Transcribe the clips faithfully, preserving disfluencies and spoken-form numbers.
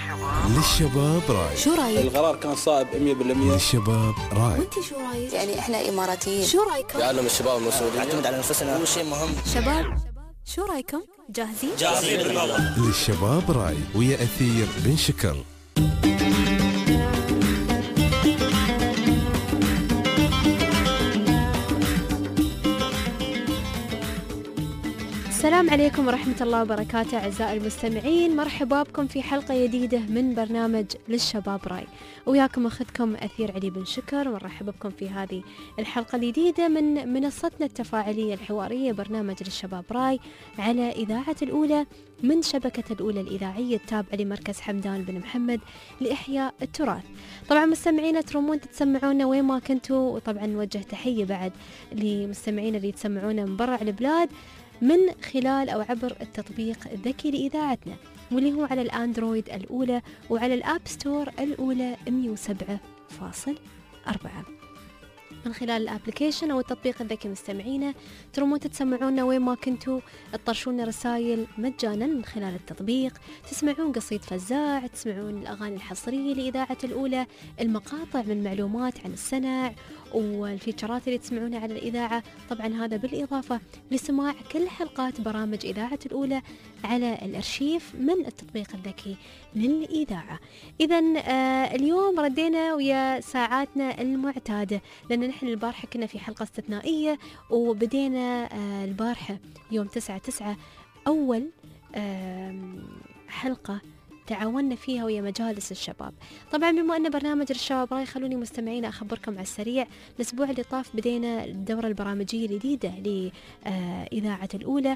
للشباب راي. شو رايك؟ القرار كان صائب مية بالمية. للشباب راي. وانت شو رايك؟ يعني احنا اماراتيين، شو رايكم؟ يعلم الشباب المسؤولية، نعتمد على نفسنا، هو شيء مهم. شباب شو رايكم؟ جاهزين؟ جاهزين بالموضوع. للشباب راي ويا أثير بن شكر. السلام عليكم ورحمة الله وبركاته أعزائي المستمعين، مرحبا بكم في حلقة جديدة من برنامج للشباب راي، وياكم أخذكم أثير علي بن شكر، ونرحب بكم في هذه الحلقة الجديدة من منصتنا التفاعلية الحوارية برنامج للشباب راي على إذاعة الأولى من شبكة الأولى الإذاعية التابعة لمركز حمدان بن محمد لإحياء التراث. طبعا مستمعينا ترمون تتسمعونا وين ما كنتوا، وطبعا نوجه تحية بعد لمستمعينا اللي يتسمعونا من برا البلاد من خلال أو عبر التطبيق الذكي لإذاعتنا، واللي هو على الأندرويد الأولى وعلى الآب ستور الأولى مية وسبعة فاصلة أربعة. من خلال الابليكيشن او التطبيق الذكي مستمعينا ترمون تتسمعونا وين ما كنتوا، تطرشون رسائل مجانا من خلال التطبيق، تسمعون قصيد فزاع، تسمعون الاغاني الحصريه لاذاعه الاولى، المقاطع من معلومات عن السنع والفيتشرات اللي تسمعونها على الاذاعه، طبعا هذا بالاضافه لسماع كل حلقات برامج اذاعه الاولى على الارشيف من التطبيق الذكي للاذاعه. اذا آه اليوم ردينا ويا ساعاتنا المعتاده، لان نحن البارحة كنا في حلقة استثنائية، وبدينا آه البارحة يوم تسعة تسعة أول آه حلقة تعاوننا فيها ويا مجالس الشباب. طبعا بما أن برنامج الشباب راي، خلوني مستمعين أخبركم على السريع. الأسبوع اللي طاف بدينا الدورة البرامجية الجديدة لإذاعة الأولى،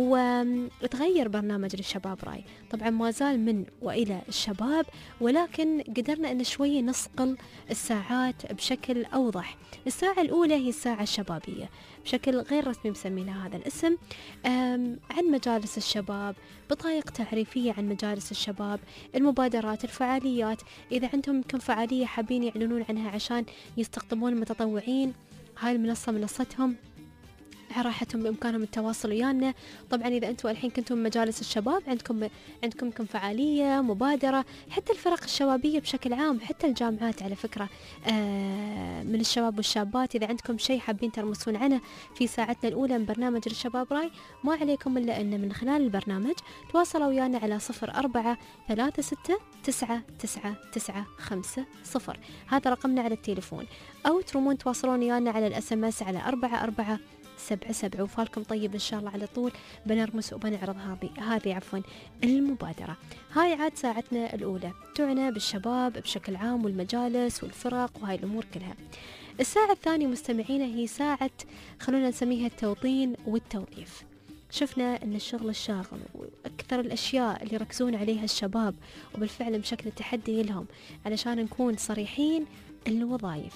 وتغير برنامج الشباب راي. طبعا ما زال من وإلى الشباب، ولكن قدرنا أن شوية نصقل الساعات بشكل أوضح. الساعة الأولى هي الساعة الشبابية بشكل غير رسمي مسمينها هذا الاسم، عن مجالس الشباب، بطايق تعريفية عن مجالس الشباب، المبادرات، الفعاليات، إذا عندهم يمكن فعالية حابين يعلنون عنها عشان يستقطبون المتطوعين، هاي المنصة منصتهم، راحتهم بإمكانهم التواصل ويانا. طبعا إذا أنتم الحين كنتم من مجالس الشباب، عندكم عندكم يمكن فعالية، مبادرة، حتى الفرق الشبابية بشكل عام، حتى الجامعات على فكرة آه من الشباب والشابات، إذا عندكم شيء حابين ترمسون عنه في ساعتنا الأولى من برنامج الشباب راي، ما عليكم إلا أن من خلال البرنامج تواصلوا ويانا على صفر أربعة ثلاثة ستة تسعة تسعة تسعة خمسة صفر، هذا رقمنا على التليفون، أو ترمون تواصلون ويانا على الأس ام اس على أربعة أربعة سبعة سبعة. وفالكم طيب إن شاء الله على طول بنرمس وبنعرض هذه هذه عفوا المبادرة. هاي عاد ساعتنا الأولى تعنى بالشباب بشكل عام والمجالس والفرق وهاي الأمور كلها. الساعة الثانية مستمعينا هي ساعة خلونا نسميها التوطين والتوظيف. شفنا أن الشغل الشاغل وأكثر الأشياء اللي يركزون عليها الشباب، وبالفعل بشكل تحدي لهم علشان نكون صريحين، الوظائف.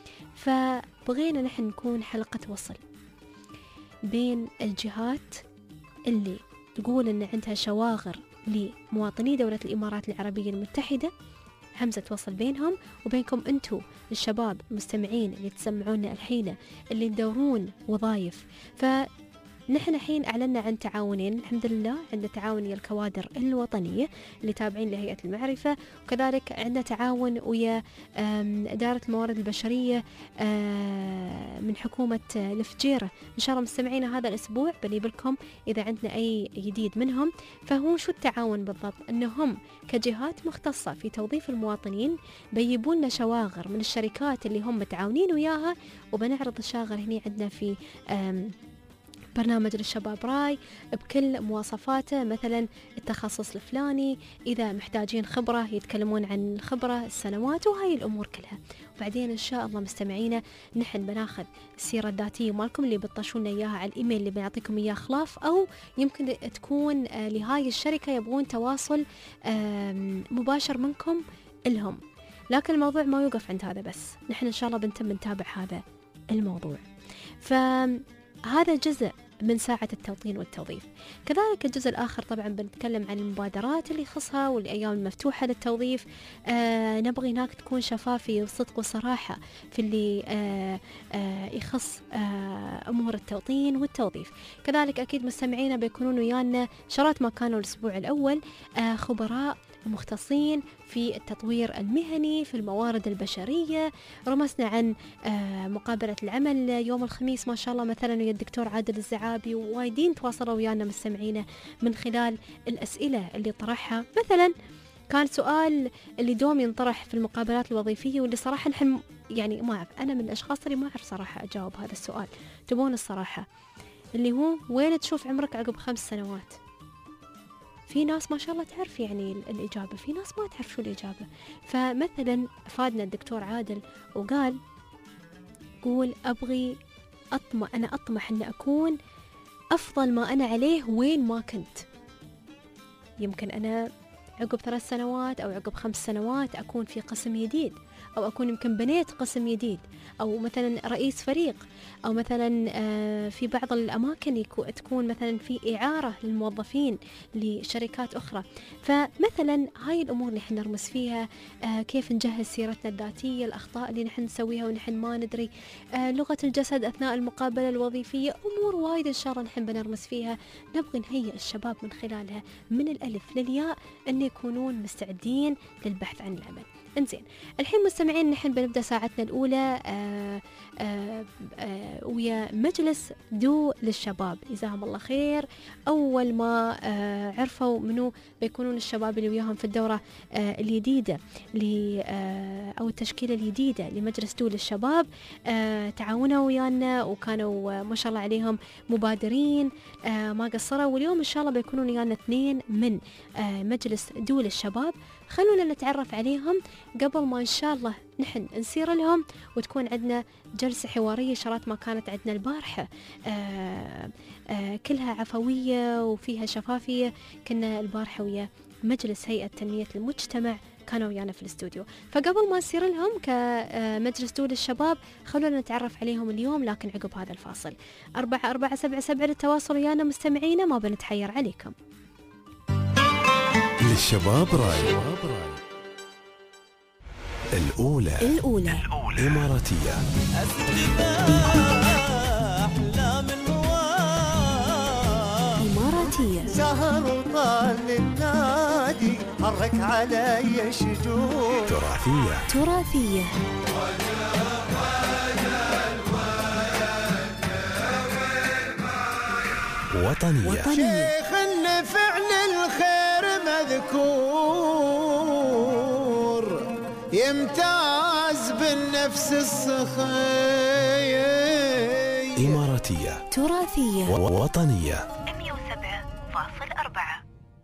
فبغينا نحن نكون حلقة وصل بين الجهات اللي تقول أن عندها شواغر لمواطني دولة الإمارات العربية المتحدة، همزة وصل بينهم وبينكم أنتوا الشباب المستمعين اللي تسمعونا الحين اللي تدورون وظائف. فنحن الحين أعلنا عن تعاونين الحمد لله، عندنا تعاون ويا الكوادر الوطنية اللي تابعين لهيئة المعرفة، وكذلك عندنا تعاون ويا إدارة الموارد البشرية من حكومة الفجيرة. إن شاء الله مستمعينا هذا الأسبوع بنجيب لكم إذا عندنا أي جديد منهم. فهو شو التعاون بالضبط؟ أنهم كجهات مختصة في توظيف المواطنين بيجيبون لنا شواغر من الشركات اللي هم متعاونين وياها، وبنعرض الشاغر هنا عندنا في برنامج للشباب راي بكل مواصفاته، مثلا التخصص الفلاني، إذا محتاجين خبرة يتكلمون عن الخبرة، السنوات وهاي الأمور كلها. وبعدين إن شاء الله مستمعينا نحن بناخذ السيرة الذاتية مالكم اللي بتطشونا إياها على الإيميل اللي بنعطيكم إياه خلاف، أو يمكن تكون لهاي الشركة يبغون تواصل مباشر منكم إلهم. لكن الموضوع ما يوقف عند هذا بس، نحن إن شاء الله بنتم نتابع هذا الموضوع. فهذا جزء من ساعة التوطين والتوظيف. كذلك الجزء الآخر طبعا بنتكلم عن المبادرات اللي يخصها والأيام المفتوحة للتوظيف. آه نبغي هناك تكون شفافية وصدق وصراحة في اللي آه آه يخص آه أمور التوطين والتوظيف. كذلك أكيد مستمعينا بيكونون ويانا شرات ما كانوا الأسبوع الأول آه خبراء المختصين في التطوير المهني في الموارد البشرية. رمسنا عن مقابلة العمل يوم الخميس ما شاء الله مثلا ويا الدكتور عادل الزعابي، ووايدين تواصلوا ويانا مستمعينا من خلال الأسئلة اللي طرحها. مثلا كان سؤال اللي دوم ينطرح في المقابلات الوظيفية واللي صراحة نحن يعني ما أعرف، أنا من الأشخاص اللي ما أعرف صراحة أجاوب هذا السؤال، تبون الصراحة، اللي هو وين تشوف عمرك عقب خمس سنوات؟ في ناس ما شاء الله تعرف يعني الإجابة، في ناس ما تعرف شو الإجابة. فمثلا فادنا الدكتور عادل وقال قول أبغي أطمح، أنا أطمح أن أكون أفضل ما أنا عليه وين ما كنت. يمكن أنا عقب ثلاث سنوات أو عقب خمس سنوات أكون في قسم جديد، أو أكون يمكن بنيت قسم جديد، أو مثلا رئيس فريق، أو مثلا في بعض الأماكن تكون مثلا في إعارة للموظفين لشركات أخرى. فمثلا هاي الأمور نحن نرمز فيها، كيف نجهز سيرتنا الذاتية، الأخطاء اللي نحن نسويها ونحن ما ندري، لغة الجسد أثناء المقابلة الوظيفية، أمور وايد إن شاء الله نحن بنرمز فيها. نبغي نهيئ الشباب من خلالها من الألف للياء أن يكونون مستعدين للبحث عن العمل. انزين، الحين مستمعين نحن بنبدأ ساعتنا الأولى آآ آآ آآ ويا مجلس دو للشباب، جزاهم الله خير. أول ما عرفوا منو بيكونون الشباب اللي وياهم في الدورة الجديدة أو التشكيلة الجديدة لمجلس دو للشباب، تعاونوا ويانا وكانوا ما شاء الله عليهم مبادرين ما قصروا، واليوم إن شاء الله بيكونون ويانا اثنين من مجلس دو للشباب. خلونا نتعرف عليهم قبل ما إن شاء الله نحن نسير لهم وتكون عندنا جلسة حوارية شرات ما كانت عندنا البارحة، آآ آآ كلها عفوية وفيها شفافية. كنا البارحة ويا مجلس هيئة تنمية المجتمع كانوا ويانا في الاستوديو. فقبل ما نسير لهم كمجلس دول الشباب خلونا نتعرف عليهم اليوم، لكن عقب هذا الفاصل. أربعة أربعة سبعة سبعة للتواصل ويانا مستمعينا، ما بنتحير عليكم. للشباب راي الأولى الأولى إماراتية. إماراتية. سهر وطال النادي حرك علي شجون. تراثية. تراثية. وطنية. وطنية. شيخ إن فعل الخير مذكور يمتاز بالنفس السخي. إماراتية. تراثية. وطنية. مية وسبعة فاصل أربعة.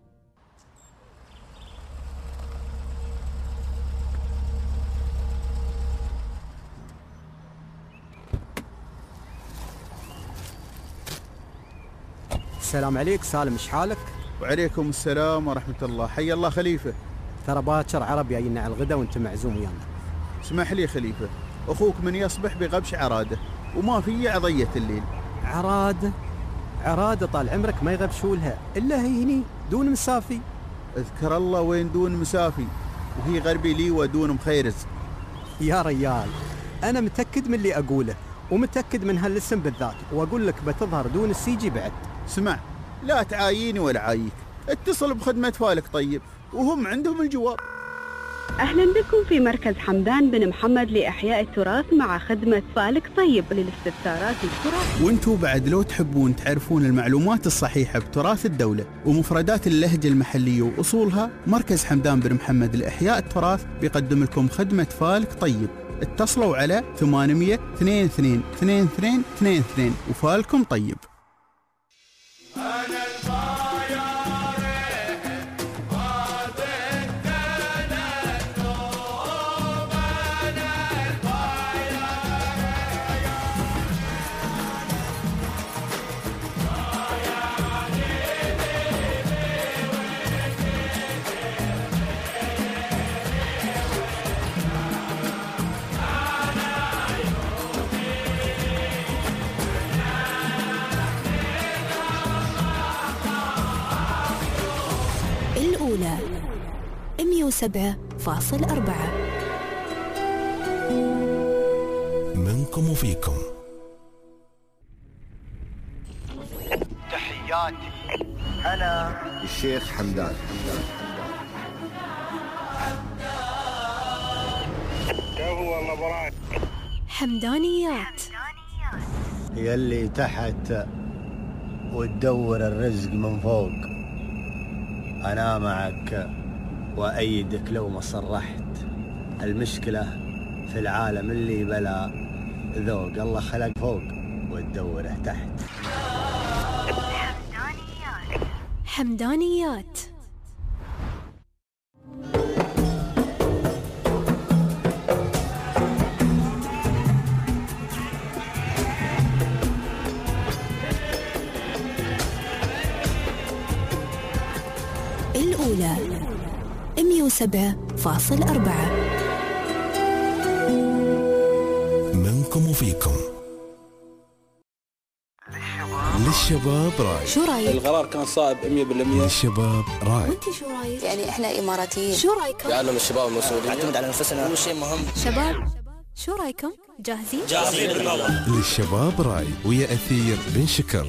السلام عليك سالم، ايش حالك؟ وعليكم السلام ورحمة الله. حي الله خليفة. ترى باكر عرب جايين على الغدا وانت معزوم ويانا. اسمح لي خليفة، اخوك من يصبح بغبش عراده وما في عضية الليل. عراده عراده طال عمرك ما يغبشولها الا هي هني دون مسافي. اذكر الله وين دون مسافي، وهي غربي لي ودون مخيرز. يا ريال انا متأكد من اللي اقوله ومتأكد من هالاسم بالذات، واقول لك بتظهر دون السيجي بعد. اسمع، لا تعاييني ولا عايك، اتصل بخدمة فالك طيب وهم عندهم الجواب. أهلا بكم في مركز حمدان بن محمد لإحياء التراث مع خدمة فالك طيب للاستفسارات التراثية. وانتوا بعد لو تحبون تعرفون المعلومات الصحيحة بتراث الدولة ومفردات اللهجة المحلية وأصولها، مركز حمدان بن محمد لإحياء التراث بيقدم لكم خدمة فالك طيب. اتصلوا على ثمانمية اثنين اثنين اثنين اثنين اثنين اثنين وفالكم طيب. الأولى مية وسبعة فاصل أربعة. منكم وفيكم. تحياتي أنا الشيخ حمدان. والله براي. حمدانيات. يلي تحت وتدور الرزق من فوق، أنا معك وأيدك لو ما صرحت. المشكلة في العالم اللي بلا ذوق، الله خلق فوق وتدوره تحت. حمدانيات. الأولى مية وسبعة فاصل أربعة. منكم وفيكم. للشباب راي. شو رايك؟ القرار كان صائب مية بالمية. للشباب راي. وانت شو رايك؟ يعني احنا اماراتيين. شو رايكم؟ يعلم الشباب المسؤولين. نعتمد على انفسنا، هو شيء مهم. شباب شو رايكم؟ جاهزين؟ جاهزين بالموضوع. للشباب راي ويا أثير بن شكر.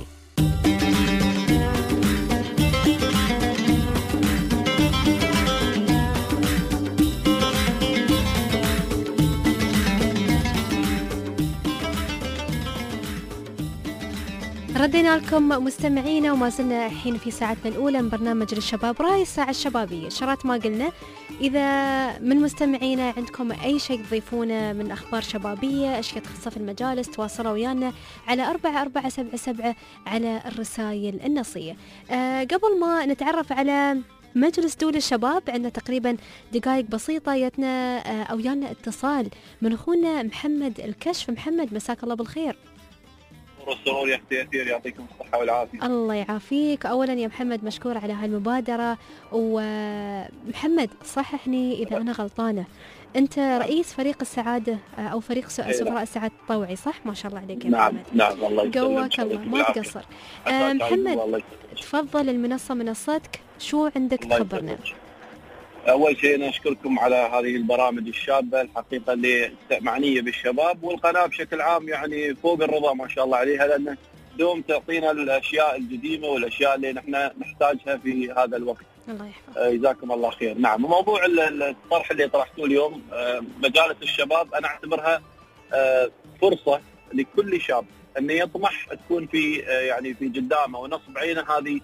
ردينا لكم مستمعينا وما زلنا الحين في ساعتنا الأولى من برنامج للشباب راي، الساعة الشبابية. شرات ما قلنا إذا من مستمعينا عندكم أي شيء تضيفونه من أخبار شبابية، أشياء تخص في المجالس، تواصلوا ويانا على أربعة أربعة سبعة سبعة على الرسائل النصية. أه قبل ما نتعرف على مجلس دول الشباب، عندنا تقريبا دقائق بسيطة يتنا أه أو يانا اتصال من أخونا محمد الكشف. محمد مساك الله بالخير. والسرور يا اختي اثير، يعطيكم الصحه والعافيه. الله يعافيك. اولا يا محمد مشكور على هالمبادره. ومحمد صححني اذا انا غلطانه، انت رئيس فريق السعاده او فريق سفراء السعاده الطوعي صح؟ ما شاء الله عليك يا نعم محمد. نعم الله يسلمك. قواك الله ما تقصر. آه محمد تفضل المنصه منصتك، شو عندك تخبرنا؟ اول شيء انا اشكركم على هذه البرامج الشابه الحقيقه اللي معنيه بالشباب، والقناه بشكل عام يعني فوق الرضا ما شاء الله عليها، لان دوم تعطينا الاشياء القديمه والاشياء اللي نحن نحتاجها في هذا الوقت. الله يحفظك. جزاكم الله خير. نعم، موضوع الطرح اللي طرحتوه اليوم مجالس الشباب انا اعتبرها فرصه لكل شاب انه يطمح تكون في يعني في قدامه ونصب عينه هذه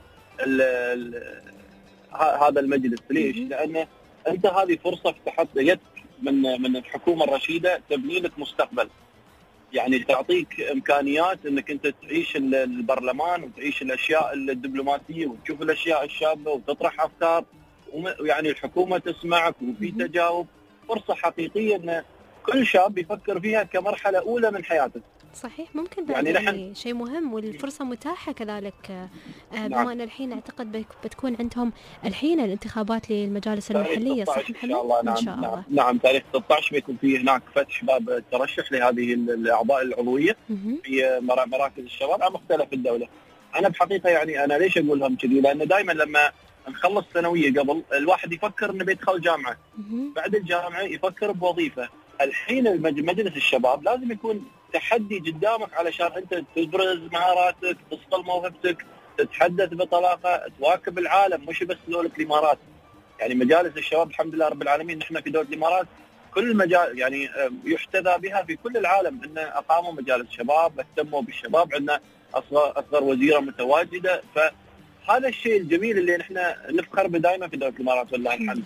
هذا المجلس. ليش؟ لأن أنت هذه فرصة فتحت يدك من من الحكومة الرشيدة تبني لك مستقبل، يعني تعطيك إمكانيات أنك أنت تعيش البرلمان وتعيش الأشياء الدبلوماسية وتشوف الأشياء الشابة وتطرح أفكار، ويعني الحكومة تسمعك وفي تجاوب. فرصة حقيقية أن كل شاب يفكر فيها كمرحلة أولى من حياته. صحيح، ممكن بعد يعني, يعني شيء مهم، والفرصة متاحة كذلك. آه بما نعم. أن الحين أعتقد بتكون عندهم الحين الانتخابات للمجالس المحلية صح محمد؟ إن شاء الله. نعم, إن شاء الله. نعم, نعم تاريخ ستة عشر بيكون في هناك فتح باب الترشح لهذه الأعضاء العضوية في مراكز الشباب على مختلف الدولة. أنا بحقيقة يعني أنا ليش أقول لهم كذي؟ لأن دائما لما نخلص ثانوية قبل الواحد يفكر إنه بيدخل جامعة، بعد الجامعة يفكر بوظيفة. الحين مجلس الشباب لازم يكون تحدي قدامك علشان انت تبرز مهاراتك، تصقل موهبتك، تتحدث بطلاقه، تواكب العالم، مش بس دولة الامارات. يعني مجالس الشباب الحمد لله رب العالمين نحن في دولة الامارات كل مجال يعني يحتذى بها في كل العالم، ان اقاموا مجالس شباب، اهتموا بالشباب، عندنا اصغر اصغر وزيره متواجده. فهذا الشيء الجميل اللي نحن نفخر به دائما في دولة الامارات والله الحمد.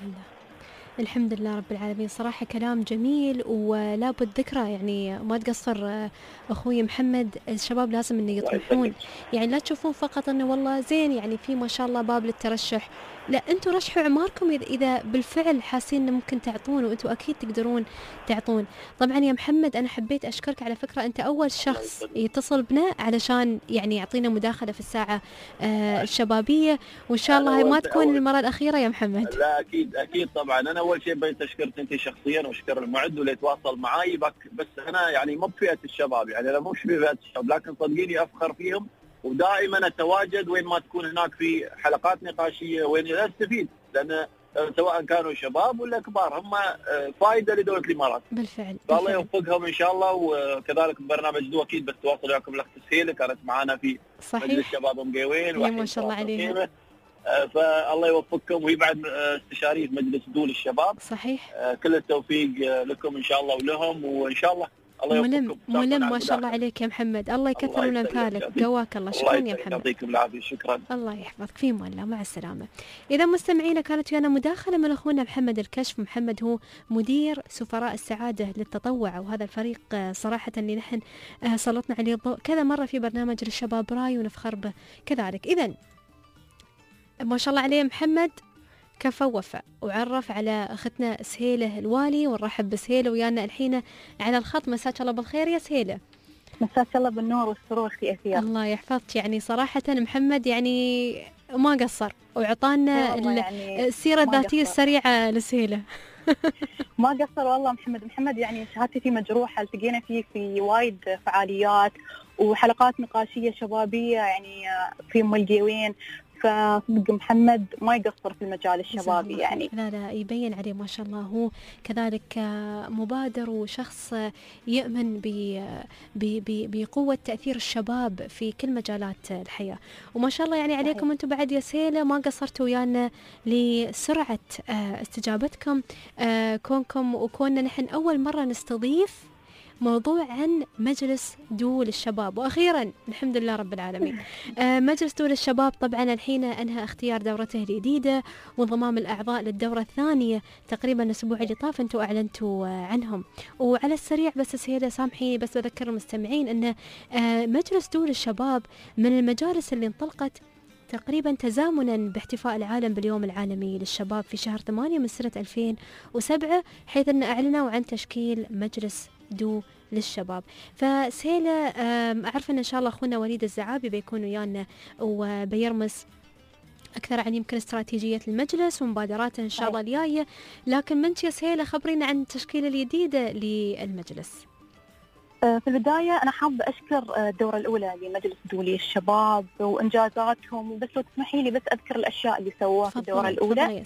الحمد لله رب العالمين. صراحة كلام جميل ولا بد ذكره، يعني ما تقصر أخوي محمد. الشباب لازم إنه يطمحون، يعني لا تشوفون فقط إنه والله زين يعني في ما شاء الله باب للترشح، لا أنتوا رشحوا أعماركم إذا بالفعل حاسين إنه ممكن تعطون، وأنتوا أكيد تقدرون تعطون. طبعا يا محمد أنا حبيت أشكرك على فكرة، أنت أول شخص يتصل بنا علشان يعني يعطينا مداخلة في الساعة آه الشبابية، وإن شاء الله ما تكون المرة الأخيرة يا محمد. لا أكيد أكيد طبعا. أنا أول شيء بغيت أشكرك أنت شخصيا وأشكر المعد واللي يتواصل معي، بس أنا يعني مو بفئة الشباب، يعني أنا مش بفئة الشباب، لكن صدقيني أفخر فيهم ودائما أتواجد وين ما تكون هناك في حلقات نقاشية وين أستفيد، لأن سواء كانوا شباب ولا كبار هم فائدة لدولة الإمارات. بالفعل. الله يوفقهم إن شاء الله. وكذلك برنامج دو أكيد بالتواصل وياكم الأخت سهيلة كانت معنا في صحيح. مجلس شباب مقيوين ما شاء الله عليها. فالله يوفقكم، وهي بعد استشاريه مجلس دول الشباب. صحيح. كل التوفيق لكم ان شاء الله ولهم، وان شاء الله الله ملم ملم ما شاء الله عليك يا محمد، الله يكثر من امثالك، قواك الله. شكرا يا محمد، يعطيكم العافيه. شكرا، الله يحفظك، في مولى، مع السلامه. اذا مستمعينا كانت ويانا مداخله من اخونا محمد الكشف. محمد هو مدير سفراء السعاده للتطوع، وهذا الفريق صراحه اللي نحن سلطنا عليه الضوء كذا مره في برنامج للشباب راي ونفخر به كذلك. اذا ما شاء الله عليه محمد كفى وفى، وعرف على اختنا سهيله الوالي، ونرحب بسهيله ويانا الحين على الخط. مساك الله بالخير يا سهيله. مساك الله بالنور والسرور في أثير. الله يحفظك. يعني صراحه محمد يعني ما قصر وعطانا يعني السيره الذاتيه السريعه لسهيله. ما قصر والله محمد. محمد يعني شهادتي فيه مجروحه، التقينا فيه في وايد فعاليات وحلقات نقاشيه شبابيه يعني في ام القيوين، فصدق محمد ما يقصر في المجال الشبابي يعني. لا لا يبين عليه ما شاء الله، هو كذلك مبادر وشخص يؤمن بقوة تأثير الشباب في كل مجالات الحياة، وما شاء الله يعني عليكم أنتم بعد يا سهيلة ما قصرتوا ويانا لسرعة استجابتكم كونكم، وكوننا نحن أول مرة نستضيف موضوع عن مجلس دول الشباب، وأخيرا الحمد لله رب العالمين. آه مجلس دول الشباب طبعا الحين أنهى اختيار دورته الجديدة وانضمام الأعضاء للدورة الثانية تقريبا الأسبوع اللي طاف أنتوا أعلنتوا آه عنهم. وعلى السريع بس سهيلة سامحيني بس بذكر المستمعين أن آه مجلس دول الشباب من المجالس اللي انطلقت تقريبا تزامنا باحتفاء العالم باليوم العالمي للشباب في شهر ثمانية من سنة ألفين وسبعة، حيث أن أعلنوا عن تشكيل مجلس دو للشباب. فسهيلة أعرف أن إن شاء الله أخونا وليد الزعابي بيكون ويانا وبيرمس أكثر عن يمكن استراتيجية المجلس ومبادراته إن شاء الله الجاية، لكن منك يا سهيلة خبرينا عن التشكيلة الجديدة للمجلس. في البداية أنا حابة أشكر الدورة الأولى لمجلس دولي الشباب وإنجازاتهم، بس لو تسمحي لي بس أذكر الأشياء اللي سووها في الدورة الأولى.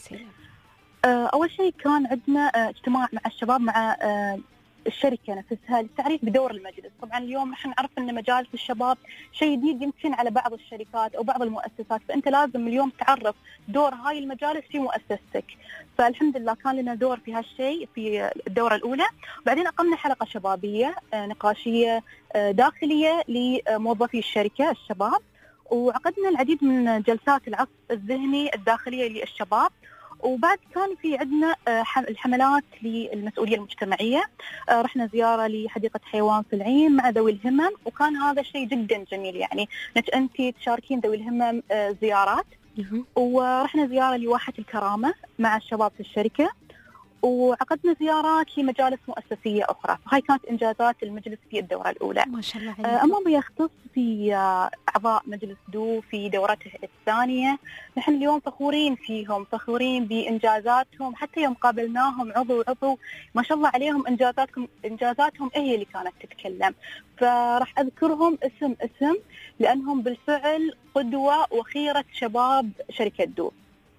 أول شيء كان عندنا اجتماع مع الشباب مع الشركة نفسها للتعريف بدور المجلس. طبعا اليوم نحن نعرف أن مجالس الشباب شيء جديد يمكن على بعض الشركات أو بعض المؤسسات، فأنت لازم اليوم تعرف دور هاي المجالس في مؤسستك. فالحمد لله كان لنا دور في هالشيء في الدورة الأولى. بعدين أقمنا حلقة شبابية نقاشية داخلية لموظفي الشركة الشباب، وعقدنا العديد من جلسات العصف الذهني الداخلية للشباب. وبعد كان في عندنا الحملات للمسؤولية المجتمعية، رحنا زيارة لحديقة حيوان في العين مع ذوي الهمم، وكان هذا الشيء جدا جميل يعني أنت تشاركين ذوي الهمم زيارات. ورحنا زيارة لواحة الكرامة مع الشباب في الشركة، وعقدنا زيارات لمجالس مؤسسية أخرى. فهاي كانت إنجازات المجلس في الدورة الأولى. ما شاء الله عليك. أما بيختص في أعضاء مجلس دو في دورته الثانية، نحن اليوم فخورين فيهم، فخورين بإنجازاتهم، حتى يوم قابلناهم عضو عضو ما شاء الله عليهم إنجازاتهم إنجازاتهم هي اللي كانت تتكلم. فراح أذكرهم اسم اسم لأنهم بالفعل قدوة وخيرة شباب شركة دو.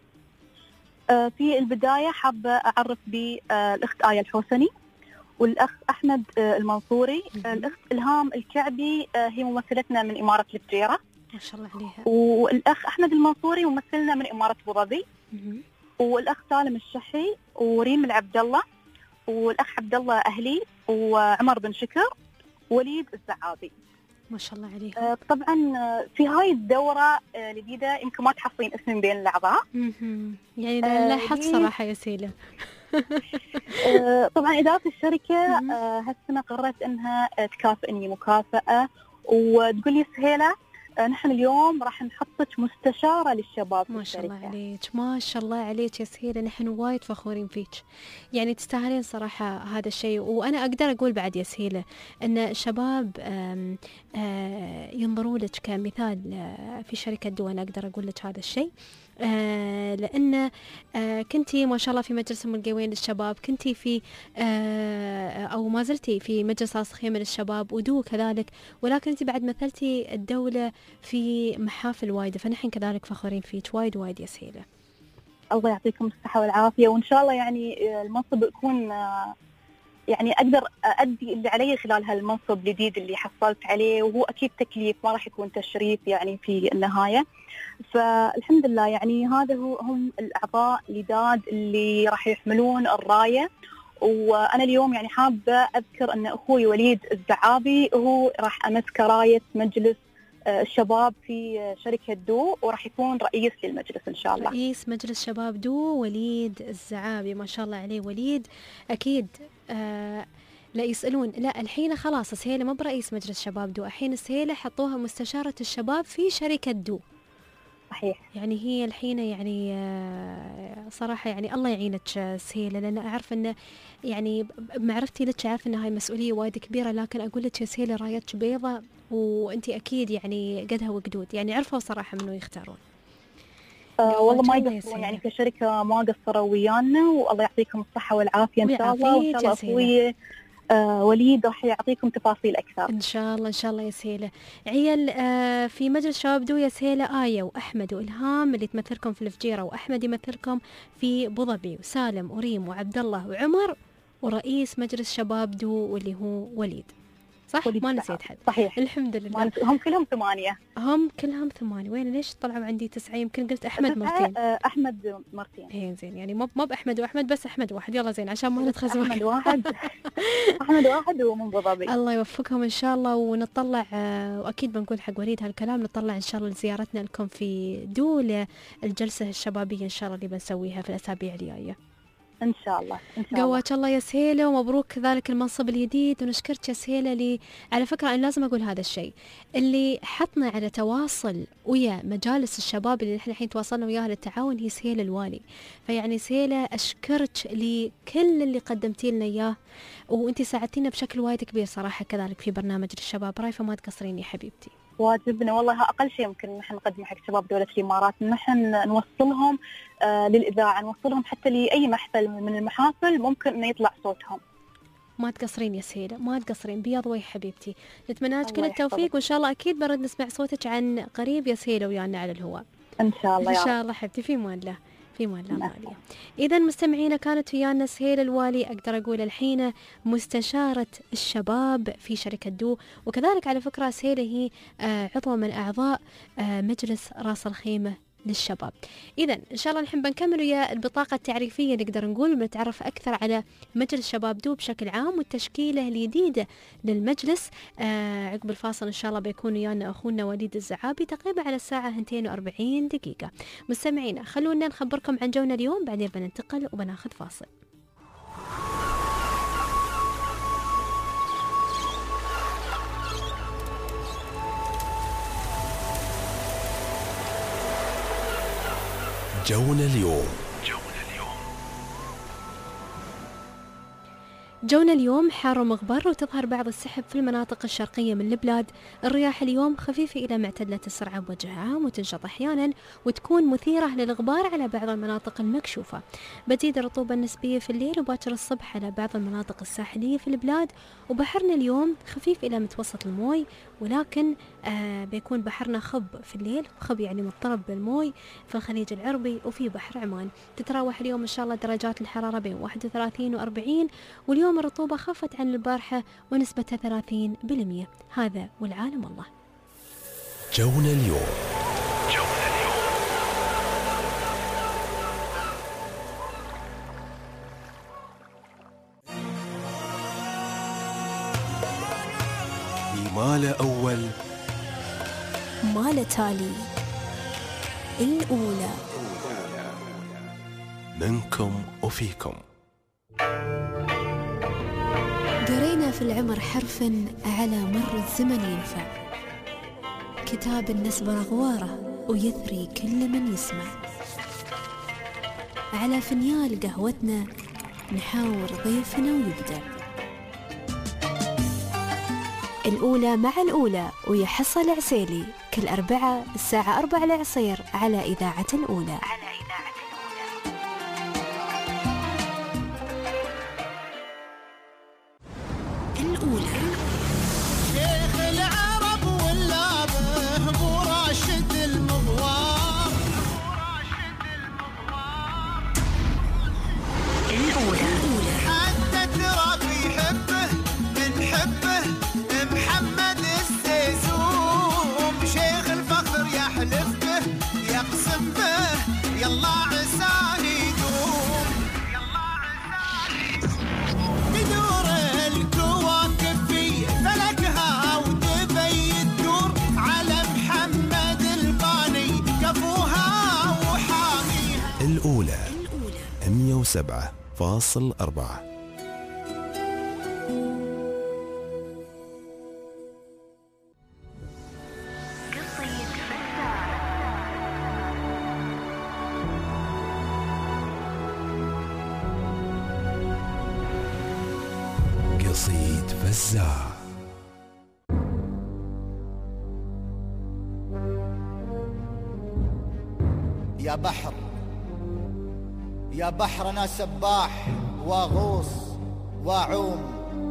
في البداية حابة أعرف بالأخت آية الحوسني، والأخ أحمد المنصوري، الأخت إلهام الكعبي هي ممثلتنا من إمارة الفجيرة ما شاء الله عليها، والأخ أحمد المنصوري ممثلنا من إمارة أبو ظبي، والأخ سالم الشحي وريم العبد الله، والأخ عبد الله أهلي، وعمر بن شكر، وليد الزعابي. ما شاء الله عليها. طبعا في هاي الدورة الجديدة يمكن ما تحصين اسم بين الأعضاء، يعني لا حد صراحة يا سيلة. طبعا إدارة الشركة هالسنة قررت أنها تكافئني مكافأة وتقول لي سهيلة نحن اليوم راح نحطك مستشارة للشباب في ما شاء الله الشركة. عليك، ما شاء الله عليك يا سهيلة، نحن وايد فخورين فيك، يعني تستاهلين صراحة هذا الشيء. وأنا أقدر أقول بعد يا سهيلة أن الشباب آم آم ينظروا لك كمثال في شركة دو. أنا أقدر أقول لك هذا الشيء آه لأن آه كنتي ما شاء الله في مجلس أم القيوين للشباب، كنتي في آه أو ما زلتي في مجلس راس خيمة للشباب ودو كذلك، ولكن أنت بعد مثلتي الدولة في محافل وايدة، فنحن كذلك فخورين فيك وايد وايد يا سهيلة. الله يعطيكم الصحة والعافية، وإن شاء الله يعني المنصب يكون يعني أقدر أؤدي اللي علي خلال هالمنصب الجديد اللي حصلت عليه، وهو أكيد تكليف ما راح يكون تشريف يعني في النهاية. فالحمد لله يعني هذا هو هم الأعضاء الجداد اللي راح يحملون الراية. وأنا اليوم يعني حابة أذكر أن أخوي وليد الزعابي هو راح أمسك راية مجلس الشباب في شركة دو، وراح يكون رئيس للمجلس إن شاء الله. رئيس مجلس شباب دو وليد الزعابي، ما شاء الله عليه وليد. أكيد آه لا يسألون، لا الحين خلاص سهيلة ما برئيس مجلس شباب دو، الحين سهيلة حطوها مستشارة الشباب في شركة دو. صحيح. يعني هي الحين يعني صراحة يعني الله يعينك سهيلة، لأن أعرف أن يعني بمعرفتي لك عارف أن هاي مسؤولية وايد كبيرة، لكن أقول لك يا سهيلة رايتك بيضة وأنتي أكيد يعني قدها وقدود، يعني عرفوا صراحة منو يختارون. آه والله ما يقصرون يعني كشركة ما قصروا ويانا، والله يعطيكم الصحة والعافية إن شاء الله. وإن شاء الله أخوي آه وليد راح يعطيكم تفاصيل أكثر إن شاء الله. إن شاء الله يا سهيلة. عيال آه في مجلس شباب دو يا سهيلة آية وأحمد وإلهام اللي تمثلكم في الفجيرة، وأحمد يمثلكم في أبو ظبي، وسالم وريم وعبد الله وعمر، ورئيس مجلس شباب دو واللي هو وليد. صح ما نسيت حد. صحيح الحمد لله. هم كلهم ثمانية. هم كلهم ثمانية. وين ليش طلعوا عندي تسعة؟ يمكن قلت أحمد مرتين. أحمد مرتين. إيه زين يعني مو مو بأحمد وأحمد بس أحمد واحد. يلا زين عشان ما نتخزوق. أحمد واحد. أحمد واحد ومن أبو ظبي. الله يوفقهم إن شاء الله. ونطلع وأكيد بنقول حق وليد هالكلام، نطلع إن شاء الله لزيارتنا لكم في دول الجلسة الشبابية إن شاء الله اللي بنسويها في الأسابيع الجاية إن شاء الله. إن شاء الله. قواك الله يا سهيلة، ومبروك ذلك المنصب الجديد. ونشكرك يا سهيلة لي على فكرة أنا لازم أقول هذا الشيء اللي حطنا على تواصل ويا مجالس الشباب اللي نحن الحين تواصلنا وياها للتعاون هي سهيلة الوالي. فيعني سهيلة أشكرك لكل اللي قدمتي لنا إياه، وأنتي ساعدتينا بشكل وايد كبير صراحة كذلك في برنامج الشباب راي، فما تقصرين يا حبيبتي. واجبنا والله، أقل شيء ممكن نحن نقدمه حق شباب دولة الإمارات، نحن نوصلهم آه للإذاعة، نوصلهم حتى لأي محفل من المحافل ممكن إنه يطلع صوتهم. ما تقصرين يا سهيلة، ما تقصرين بيض وي حبيبتي. نتمنى لك كل التوفيق، وإن شاء الله أكيد برد نسمع صوتك عن قريب يا سهيلة ويانا على الهواء إن شاء الله. إن شاء الله حبيبتي. في مان الله في مان الله الغالية. إذا مستمعينا كانت ويانا سهيلة الوالي، أقدر أقول الحين مستشارة الشباب في شركة دو، وكذلك على فكرة سهيلة هي عضو من أعضاء مجلس راس الخيمة للشباب. إذا إن شاء الله الحين بنكمل ويا البطاقة التعريفية، نقدر نقول بنتعرف أكثر على مجلس شباب دو بشكل عام والتشكيلة الجديدة للمجلس. آه عقب الفاصل إن شاء الله بيكون ويانا أخونا وليد الزعابي تقريبا على الساعة اثنتين وأربعين دقيقة. مستمعينا خلونا نخبركم عن جونا اليوم، بعدين بننتقل وبناخذ فاصل. جونا اليوم. جونا اليوم حار ومغبر، وتظهر بعض السحب في المناطق الشرقية من البلاد. الرياح اليوم خفيفة إلى معتدلة السرعة بوجه عام، وتنشط أحيانا وتكون مثيرة للغبار على بعض المناطق المكشوفة. بتزيد الرطوبة النسبية في الليل وباكر الصبح على بعض المناطق الساحلية في البلاد. وبحرنا اليوم خفيف إلى متوسط الموي، ولكن آه بيكون بحرنا خب في الليل، خب يعني مضطرب بالموي في الخليج العربي وفي بحر عمان. تتراوح اليوم إن شاء الله درجات الحرارة بين واحد وثلاثين وأربعين، واليوم الرطوبة خفت عن البارحة ونسبتها ثلاثين بالمئة. هذا والعالم الله. جونا اليوم. جونا اليوم. ما له أول ما له تالي، الأولى منكم وفيكم. قرينا في العمر حرفا على مر الزمن ينفع، كتاب النسب رغواره ويثري كل من يسمع. على فنيال قهوتنا نحاور ضيفنا ويبدع. الأولى مع الأولى ويا حصة العسيلي كل أربعة الساعة أربعة العصير على إذاعة الأولى. شيخ العرب واللابه براشد المغوار. الأولى حتى ترى في وسبعة فاصل أربعة. قصيد فزاع. يا بحر يا بحر أنا سباح واغوص واعوم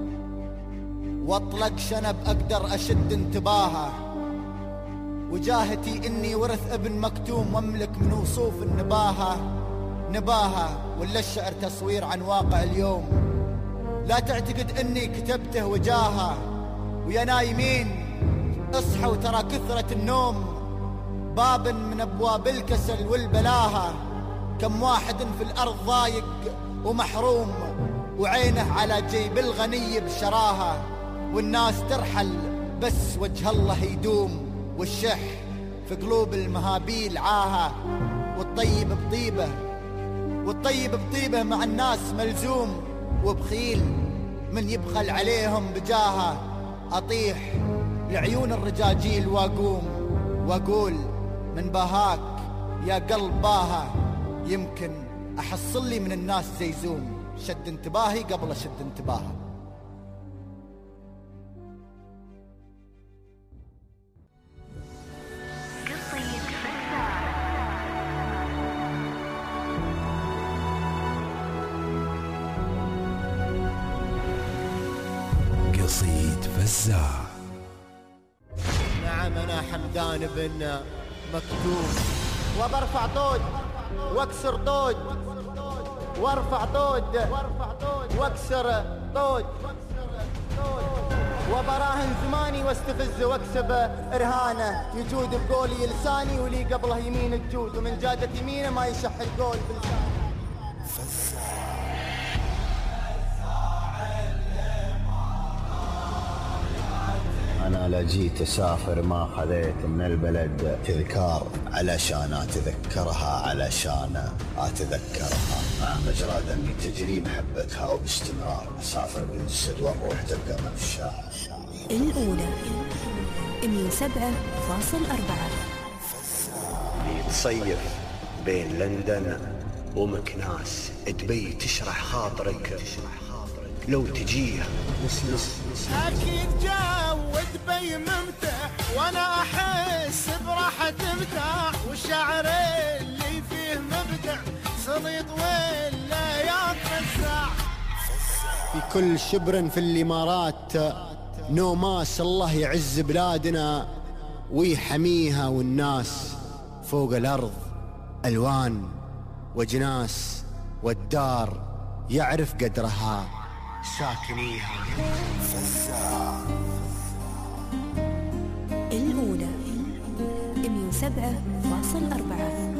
واطلق شنب أقدر أشد انتباهه، وجاهتي إني ورث ابن مكتوم واملك من وصوف النباهة نباهة، ولا الشعر تصوير عن واقع اليوم. لا تعتقد إني كتبته وجاهه، ويا نايمين اصحوا ترى كثرة النوم باب من أبواب الكسل والبلاهة. كم واحد في الأرض ضايق ومحروم وعينه على جيب الغني بشراهة، والناس ترحل بس وجه الله يدوم، والشح في قلوب المهابيل عاهة. والطيب بطيبه والطيب بطيبه مع الناس ملزوم، وبخيل من يبخل عليهم بجاهه. أطيح لعيون الرجاجيل واقوم واقول من باهاك يا قلب باها، يمكن أحصل لي من الناس زيزوم، شد انتباهي قبل شد انتباهه. قصيد فزاع. نعم أنا حمدان بن مكتوم، وبرفع طود واكسر طود وارفع طود واكسر طود، وبراهن زماني واستفز واكسب رهانه. يجود بقولي لساني ولي قبله يمين الجود، ومن جادة يمينه ما يشح القول بلسانه. أنا لا جيت أسافر ما خذيت من البلد تذكار، علشان أتذكرها علشان أتذكرها. مع مجرى دمي تجري محبتها وباستمرار أسافر بالسد والروح تبقى مفشاة. الأولى مية وسبعة فاصل أربعة. تصيف بين لندن ومكناس، تبي تشرح خاطرك لو تجيه أكيد جو دبي ممتع، وأنا أحس براحة مرتاح، والشعر اللي فيه مبدع صليط ولا يتفزع. في كل شبر في الإمارات نوماس، الله يعز بلادنا ويحميها، والناس فوق الأرض ألوان وجناس، والدار يعرف قدرها ساكنيها. فزاع. الأولى مية وسبعة فاصل أربعة.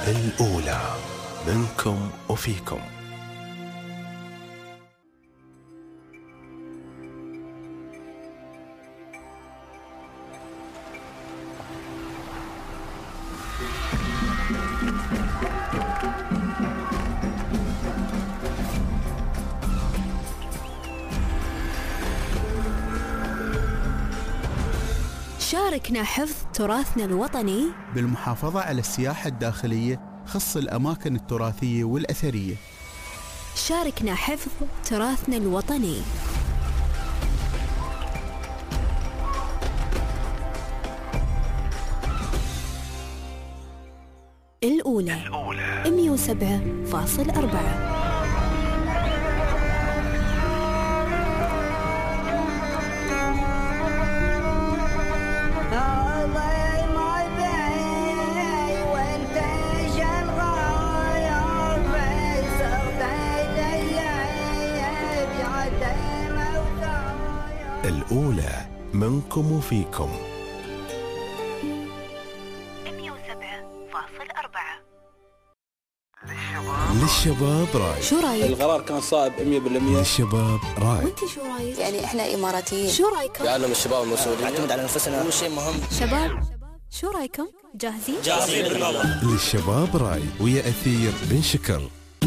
الأولى منكم وفيكم. شاركنا حفظ تراثنا الوطني بالمحافظة على السياحة الداخلية خص الأماكن التراثية والأثرية. شاركنا حفظ تراثنا الوطني. الأولى مئة وسبعة فاصل أربعة. الأولى منكم وفيكم. مئة وسبعة فاصل أربعة. للشباب راي. شو رايك؟ القرار كان صائب مية بالمية. للشباب راي. وانت شو رايك؟ يعني احنا اماراتيين. شو رايكم؟ يعلم الشباب المسؤولين. نعتمد على انفسنا، كل شيء مهم. شباب شو رايكم؟ جاهزين؟ جاهزين بالنظر. للشباب راي ويا أثير بن شكر.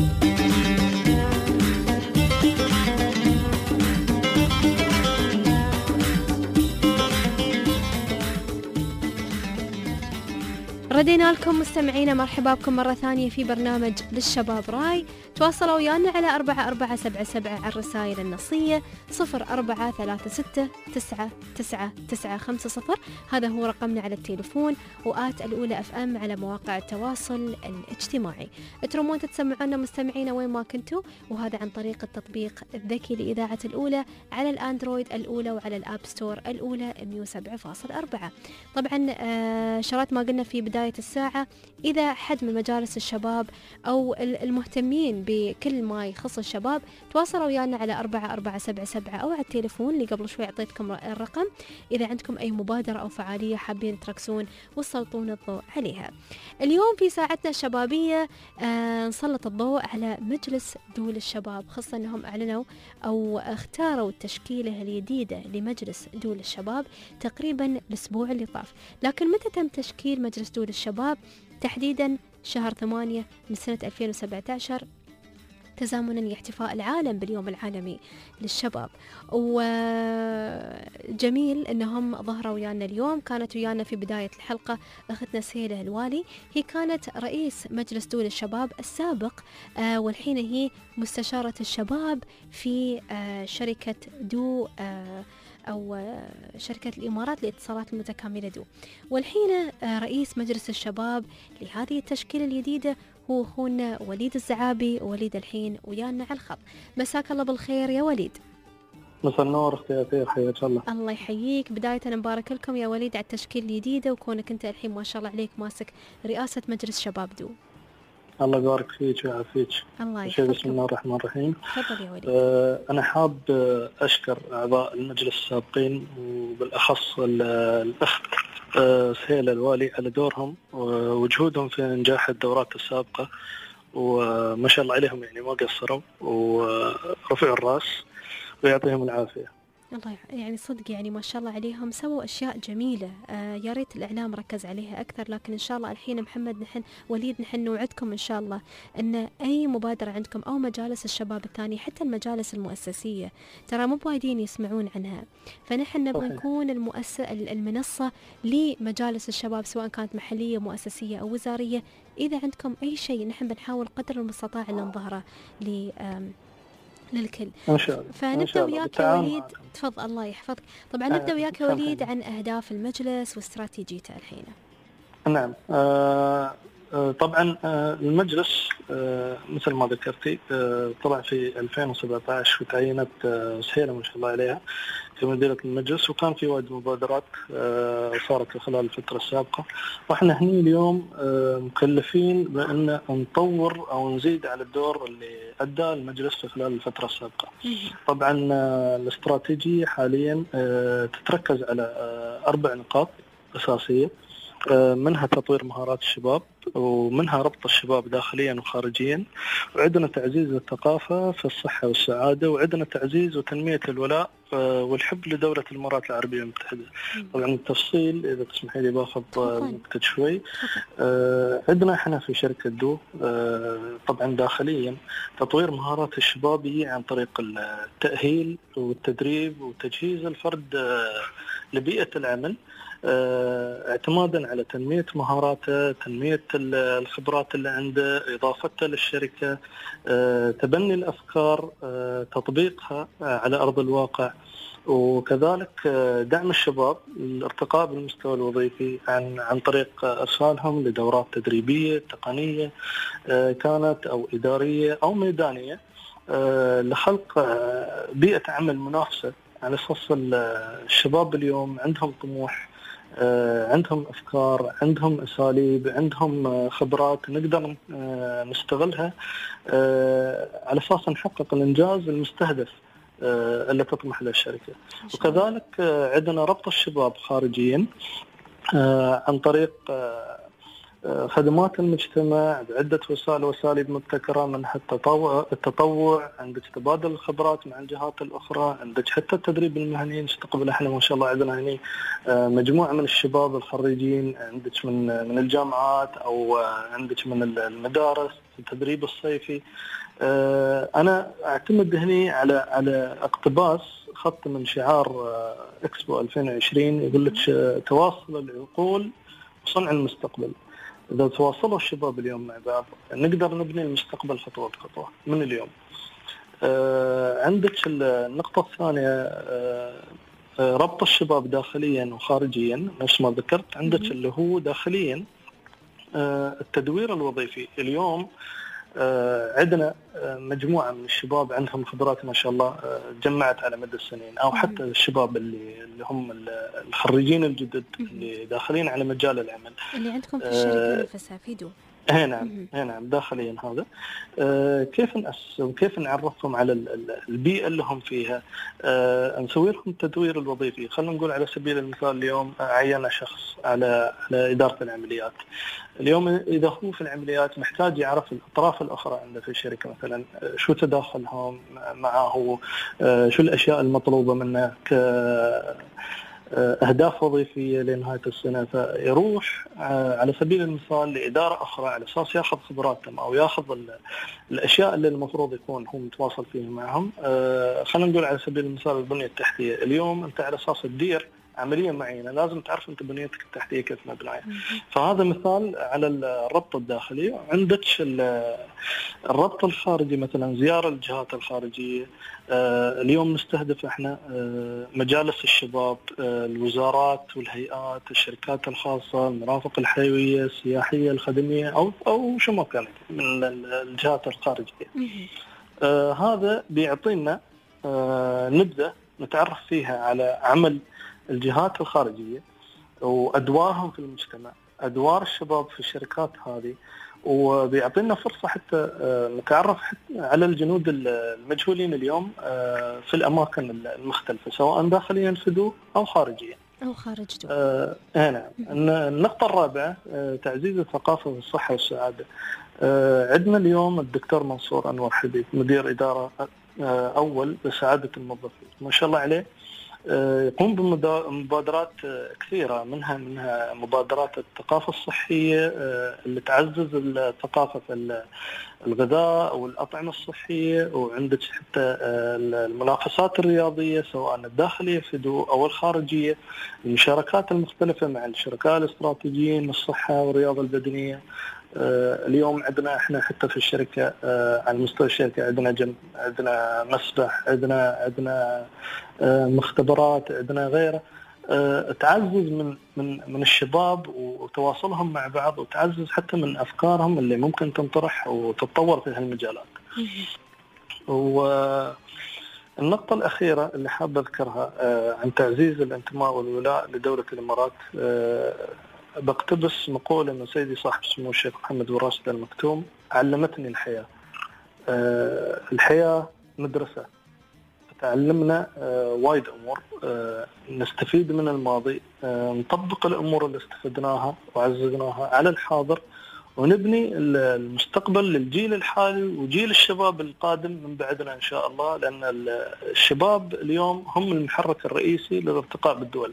ردينا لكم مستمعينا، مرحبا بكم مرة ثانية في برنامج للشباب راي. تواصلوا ويانا على أربعة أربعة سبعة سبعة على الرسائل النصية صفر أربعة ثلاثة ستة تسعة تسعة تسعة خمسة صفر، هذا هو رقمنا على التليفون، وآت الأولى أف أم على مواقع التواصل الاجتماعي. ترمون تسمعونا مستمعينا وين ما كنتوا، وهذا عن طريق التطبيق الذكي لإذاعة الأولى على الأندرويد الأولى وعلى الآب ستور الأولى مئة وسبعة فاصل أربعة. طبعا آه شرط ما قلنا في بداية الساعة، إذا حد من مجالس الشباب أو المهتمين بكل ما يخص الشباب تواصلوا ويانا على أربعة أربعة سبعة سبعة أو على التليفون اللي قبل شوي أعطيتكم الرقم، إذا عندكم أي مبادرة أو فعالية حابين تركزون وتسلطون الضوء عليها. اليوم في ساعتنا الشبابية آه نسلط الضوء على مجلس دول الشباب، خاصة أنهم أعلنوا أو اختاروا التشكيلة الجديدة لمجلس دول الشباب تقريبا الأسبوع اللي طاف. لكن متى تم تشكيل مجلس دول الشباب؟ تحديدا شهر ثمانية من سنة ألفين وسبعة عشر، تزامنا لاحتفاء العالم باليوم العالمي للشباب. وجميل انهم ظهروا ويانا اليوم. كانت ويانا في بداية الحلقة اختنا سهيلة الوالي، هي كانت رئيس مجلس دول الشباب السابق آه والحين هي مستشارة الشباب في آه شركة دو آه أو شركة الإمارات للاتصالات المتكاملة دو، والحين رئيس مجلس الشباب لهذه التشكيلة الجديدة هو أخونا وليد الزعابي. وليد الحين ويانا على الخط. مساك الله بالخير يا وليد. مساء النور اختي أثير، حياك الله. الله يحييك. بداية نبارك لكم يا وليد على التشكيل الجديدة، وكونك أنت الحين ما شاء الله عليك ماسك رئاسة مجلس شباب دو. الله يبارك فيك ويعافيك. الله يحفظك. بسم الله الرحمن الرحيم. تفضل يا وليد. آه أنا حاب أشكر أعضاء المجلس السابقين، وبالأخص الأخت آه سهيلة الوالي على دورهم وجهودهم في إنجاح الدورات السابقة، وما شاء الله عليهم يعني ما قصروا ورفعوا الرأس ويعطيهم العافية. الله يعني صدق يعني ما شاء الله عليهم، سووا أشياء جميلة. آه يا ريت الإعلام ركز عليها أكثر. لكن إن شاء الله الحين محمد نحن وليد نحن نوعدكم إن شاء الله أن أي مبادرة عندكم أو مجالس الشباب الثانية، حتى المجالس المؤسسية ترى مو بوايدين يسمعون عنها، فنحن نبغى نكون المؤسس المنصة لمجالس الشباب سواء كانت محلية مؤسسية أو وزارية. إذا عندكم أي شيء نحن بنحاول قدر المستطاع أن نظهره ل للكل إن شاء الله. فنبدأ وياك يا وليد. تفضل الله يحفظك. طبعا نبدأ وياك يا وليد عن أهداف المجلس واستراتيجيته الحين. نعم آه طبعا آه المجلس آه مثل ما ذكرتي آه طلع في ألفين وسبعة عشر وتعينت آه سهيلة ما شاء الله عليها كمديرة المجلس، وكان في وايد مبادرات آه صارت خلال الفترة السابقة، واحنا هني اليوم آه مكلفين بأن نطور أو نزيد على الدور اللي أدى المجلس في خلال الفترة السابقة. طبعا آه الاستراتيجية حاليا آه تتركز على آه أربع نقاط أساسية. منها تطوير مهارات الشباب، ومنها ربط الشباب داخليا وخارجيا، وعندنا تعزيز الثقافة في الصحة والسعادة، وعندنا تعزيز وتنمية الولاء والحب لدولة الإمارات العربية المتحدة. طبعا التفصيل إذا تسمحي لي باخذ وقت شوي. عندنا احنا في شركة دو طبعا داخليا تطوير مهارات الشباب عن طريق التأهيل والتدريب وتجهيز الفرد لبيئة العمل، اعتمادا على تنمية مهاراته، تنمية الخبرات اللي عنده، إضافتها للشركة، تبني الأفكار، تطبيقها على أرض الواقع، وكذلك دعم الشباب للارتقاء بالمستوى الوظيفي عن عن طريق إرسالهم لدورات تدريبية تقنية كانت أو إدارية أو ميدانية، لخلق بيئة عمل منافسة، على أساس الشباب اليوم عندهم طموح، عندهم أفكار، عندهم أساليب، عندهم خبرات نقدر نستغلها على أساس نحقق الإنجاز المستهدف اللي تطمح له الشركة. وكذلك عندنا ربط الشباب خارجيا عن طريق خدمات المجتمع بعدة وسائل وأساليب مبتكرة، منها التطوع التطوع عندك تبادل الخبرات مع الجهات الأخرى، عندك حتى التدريب المهني. نستقبل احنا ما شاء الله عندنا هنا مجموعة من الشباب الخريجين، عندك من من الجامعات أو عندك من المدارس في التدريب الصيفي. أنا أعتمد هنا على على اقتباس خط من شعار إكسبو ألفين وعشرين يقول لك تواصل العقول وصنع المستقبل. إذا تواصلوا الشباب اليوم مع بعض نقدر نبني المستقبل خطوة بخطوة من اليوم. آه عندك النقطة الثانية آه ربط الشباب داخليا وخارجيا نفس ما ذكرت. عندك اللي هو داخليا آه التدوير الوظيفي. اليوم آه عندنا آه مجموعة من الشباب عندهم خبرات ما شاء الله آه جمعت على مدى السنين، أو حتى الشباب اللي اللي هم الخريجين الجدد اللي داخلين على مجال العمل اللي عندكم في الشركة نفسها في دو. نعم نعم داخليا هذا. آه كيف نأسس وكيف نعرفهم على البيئة اللي هم فيها، آه نسوي لهم التدوير الوظيفي. خلينا نقول على سبيل المثال اليوم عينا شخص على على إدارة العمليات. اليوم إذا هو في العمليات محتاج يعرف الأطراف الأخرى عنده في الشركة، مثلا شو تداخلهم معه، آه شو الأشياء المطلوبة منه ك أهداف وظيفية لنهاية السنة، فيروح على سبيل المثال لإدارة أخرى على أساس يأخذ خبراتهم أو يأخذ الأشياء اللي المفروض يكون هو متواصل فيها معهم. خلينا نقول على سبيل المثال البنية التحتية. اليوم أنت على أساس تدير عملية معينة لازم تعرف أنت بنيتك التحتية كيف مبنية. فهذا مثال على الربط الداخلي. عندك الربط الخارجي، مثلا زيارة الجهات الخارجية. اليوم نستهدف احنا مجالس الشباب، الوزارات والهيئات، الشركات الخاصة، المرافق الحيوية، السياحية، الخدمية، أو أو شو ما كانت من الجهات الخارجية. هذا بيعطينا نبذة نتعرف فيها على عمل الجهات الخارجية وأدوارهم في المجتمع، أدوار الشباب في الشركات هذه، وبيعطينا فرصة حتى نتعرف على الجنود المجهولين اليوم في الأماكن المختلفة سواء داخليا في دو أو خارجيا أو خارج دو. آه نعم. النقطة الرابعة تعزيز الثقافة والصحة والسعادة. آه عندنا اليوم الدكتور منصور أنور حبيب مدير إدارة آه أول بسعادة الموظفين ما شاء الله عليه. يقوم بمبادرات كثيرة، منها منها مبادرات الثقافة الصحية اللي تعزز الثقافة في الغذاء والأطعمة الصحية، وعندك حتى المنافسات الرياضية سواء الداخلية في دو أو الخارجية، المشاركات المختلفة مع الشركاء الاستراتيجيين للصحة والرياضة البدنية. اليوم عندنا احنا حتى في الشركة على مستوى الشركة عندنا جم عندنا مسبح، عندنا عندنا مختبرات، عندنا غيره، تعزز من من من الشباب وتواصلهم مع بعض، وتعزز حتى من افكارهم اللي ممكن تنطرح وتتطور في هالمجالات. والنقطة الأخيرة اللي حابة أذكرها عن تعزيز الانتماء والولاء لدولة الإمارات، بقتبس مقولة من سيدي صاحب السمو الشيخ محمد بن راشد المكتوم: علمتني الحياة. أه الحياة مدرسة تعلمنا وايد أمور، نستفيد من الماضي، نطبق الأمور اللي استفدناها وعززناها على الحاضر، ونبني المستقبل للجيل الحالي وجيل الشباب القادم من بعدنا إن شاء الله، لأن الشباب اليوم هم المحرك الرئيسي للارتقاء بالدول.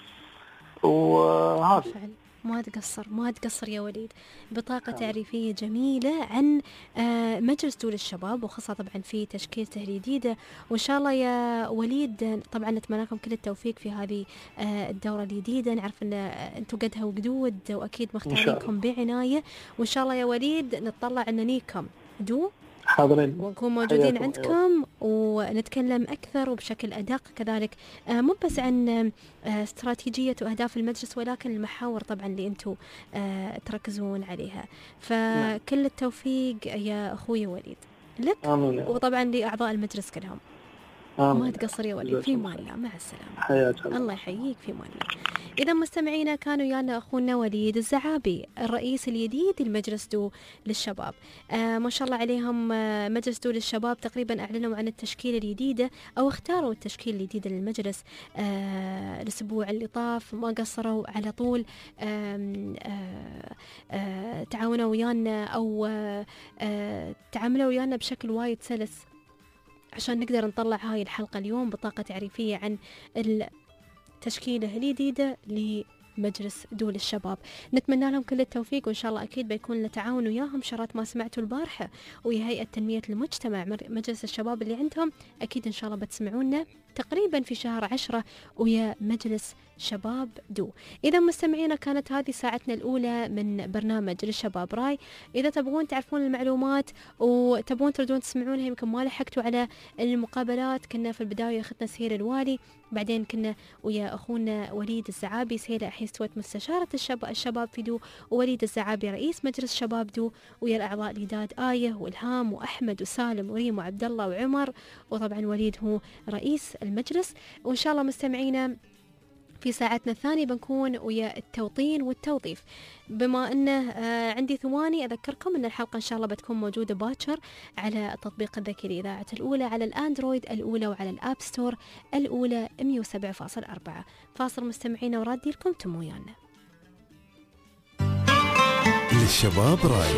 وهذا ما تقصر ما تقصر يا وليد، بطاقة تعريفية جميلة عن مجلس دول الشباب، وخاصة طبعا في تشكيلته الجديدة. وإن شاء الله يا وليد طبعا نتمنى لكم كل التوفيق في هذه الدورة الجديدة. نعرف أن أنتم قدها وقدود وأكيد مختارينكم بعناية، وإن شاء الله يا وليد نتطلع أن نيكم دو حاضرين ونكون موجودين عندكم ونتكلم أكثر وبشكل أدق كذلك، آه مو بس عن آه استراتيجية وأهداف المجلس، ولكن المحاور طبعا اللي أنتم آه تركزون عليها. فكل التوفيق يا أخوي وليد لك آمين. وطبعا لأعضاء المجلس كلهم. آمين. ما تقصر يا وليد، في مان الله، مع السلامة. حياك الله يحييك، في مان الله. إذا مستمعينا كانوا يانا أخونا وليد الزعابي الرئيس الجديد لمجلس دو للشباب. آه ما شاء الله عليهم. آه مجلس دو للشباب تقريبا أعلنوا عن التشكيلة الجديدة أو اختاروا التشكيل الجديد للمجلس آه الأسبوع اللي طاف، ما قصروا على طول. آه آه آه تعاونوا ويانا أو آه آه تعاملوا ويانا بشكل وايد سلس عشان نقدر نطلع هاي الحلقة اليوم بطاقة تعريفية عن التشكيلة الجديدة لمجلس دول الشباب. نتمنى لهم كل التوفيق، وإن شاء الله أكيد بيكون لنا تعاون وياهم. شرط ما سمعتوا البارحة ويا هيئة تنمية المجتمع مجلس الشباب اللي عندهم، أكيد إن شاء الله بتسمعونا تقريبا في شهر عشرة ويا مجلس شباب دو. إذا مستمعينا كانت هذه ساعتنا الأولى من برنامج للشباب راي. إذا تبغون تعرفون المعلومات وتبغون تردون تسمعونها، يمكن ما لحقتوا على المقابلات، كنا في البداية أخذنا سهيل الوالي، بعدين كنا ويا أخونا وليد الزعابي. سهيلة الحين استوت مستشارة الشباب, الشباب في دو، ووليد الزعابي رئيس مجلس شباب دو، ويا الأعضاء الجداد آية وإلهام وأحمد وسالم وريم وعبد الله وعمر، وطبعا وليد هو رئيس المجلس. وإن شاء الله مستمعينا في ساعتنا الثانية بنكون ويا التوطين والتوظيف. بما أنه آه عندي ثواني أذكركم أن الحلقة إن شاء الله بتكون موجودة باكر على التطبيق الذكي لإذاعة الأولى، على الأندرويد الأولى، وعلى الآب ستور الأولى مية وسبعة فاصلة أربعة. فاصل مستمعينا ورادي لكم تمو ويانا. للشباب راي.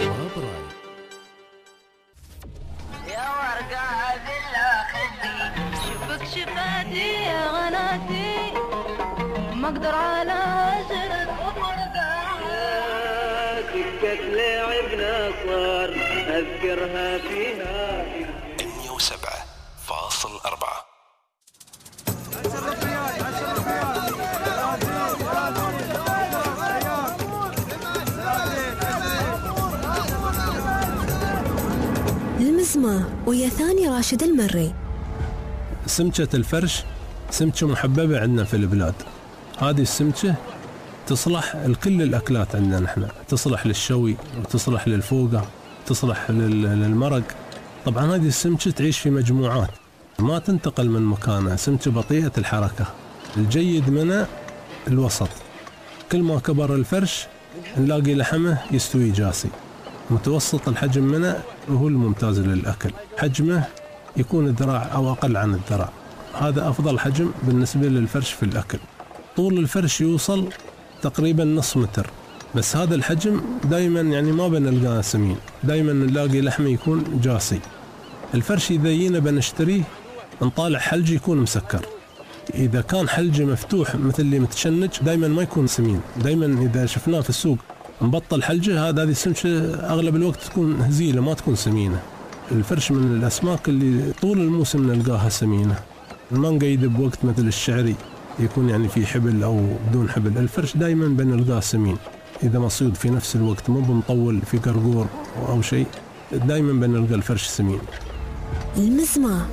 يا ورقة بالله خدي شوفك شفاتي يا غناتي، ما اقدر على هجرة وفرقة، سكة لعبنا صار اذكرها فيها مية وسبعة فاصل أربعة. المزمة ويا ثاني راشد المري. سمكة الفرش سمكة محببة عندنا في البلاد. هذه السمكة تصلح لكل الأكلات عندنا نحن، تصلح للشوي وتصلح للفوقة، تصلح للمرق. طبعا هذه السمكة تعيش في مجموعات، ما تنتقل من مكانها، سمكة بطيئة الحركة. الجيد منها الوسط، كل ما كبر الفرش نلاقي لحمه يستوي جاسي. متوسط الحجم منه وهو الممتاز للأكل، حجمه يكون الذراع أو أقل عن الذراع، هذا أفضل حجم بالنسبة للفرش في الأكل. طول الفرش يوصل تقريبا نص متر، بس هذا الحجم دايما يعني ما بنلقاه سمين، دايما نلاقي لحمه يكون جاسي. الفرش إذا جينا بنشتريه نطالع حلجه يكون مسكر، إذا كان حلجه مفتوح مثل اللي متشنج دايما ما يكون سمين. دايما إذا شفناه في السوق نبطل حلجه، هذا هذه السمكة أغلب الوقت تكون هزيلة ما تكون سمينة. الفرش من الأسماك اللي طول الموسم نلقاها سمينة، ما نقيد بوقت مثل الشعري يكون يعني في حبل أو بدون حبل. الفرش دايما بنلقاه سمين، إذا مصيد في نفس الوقت مو بمطول في قرقور أو شيء دايما بنلقى الفرش سمين. المزمة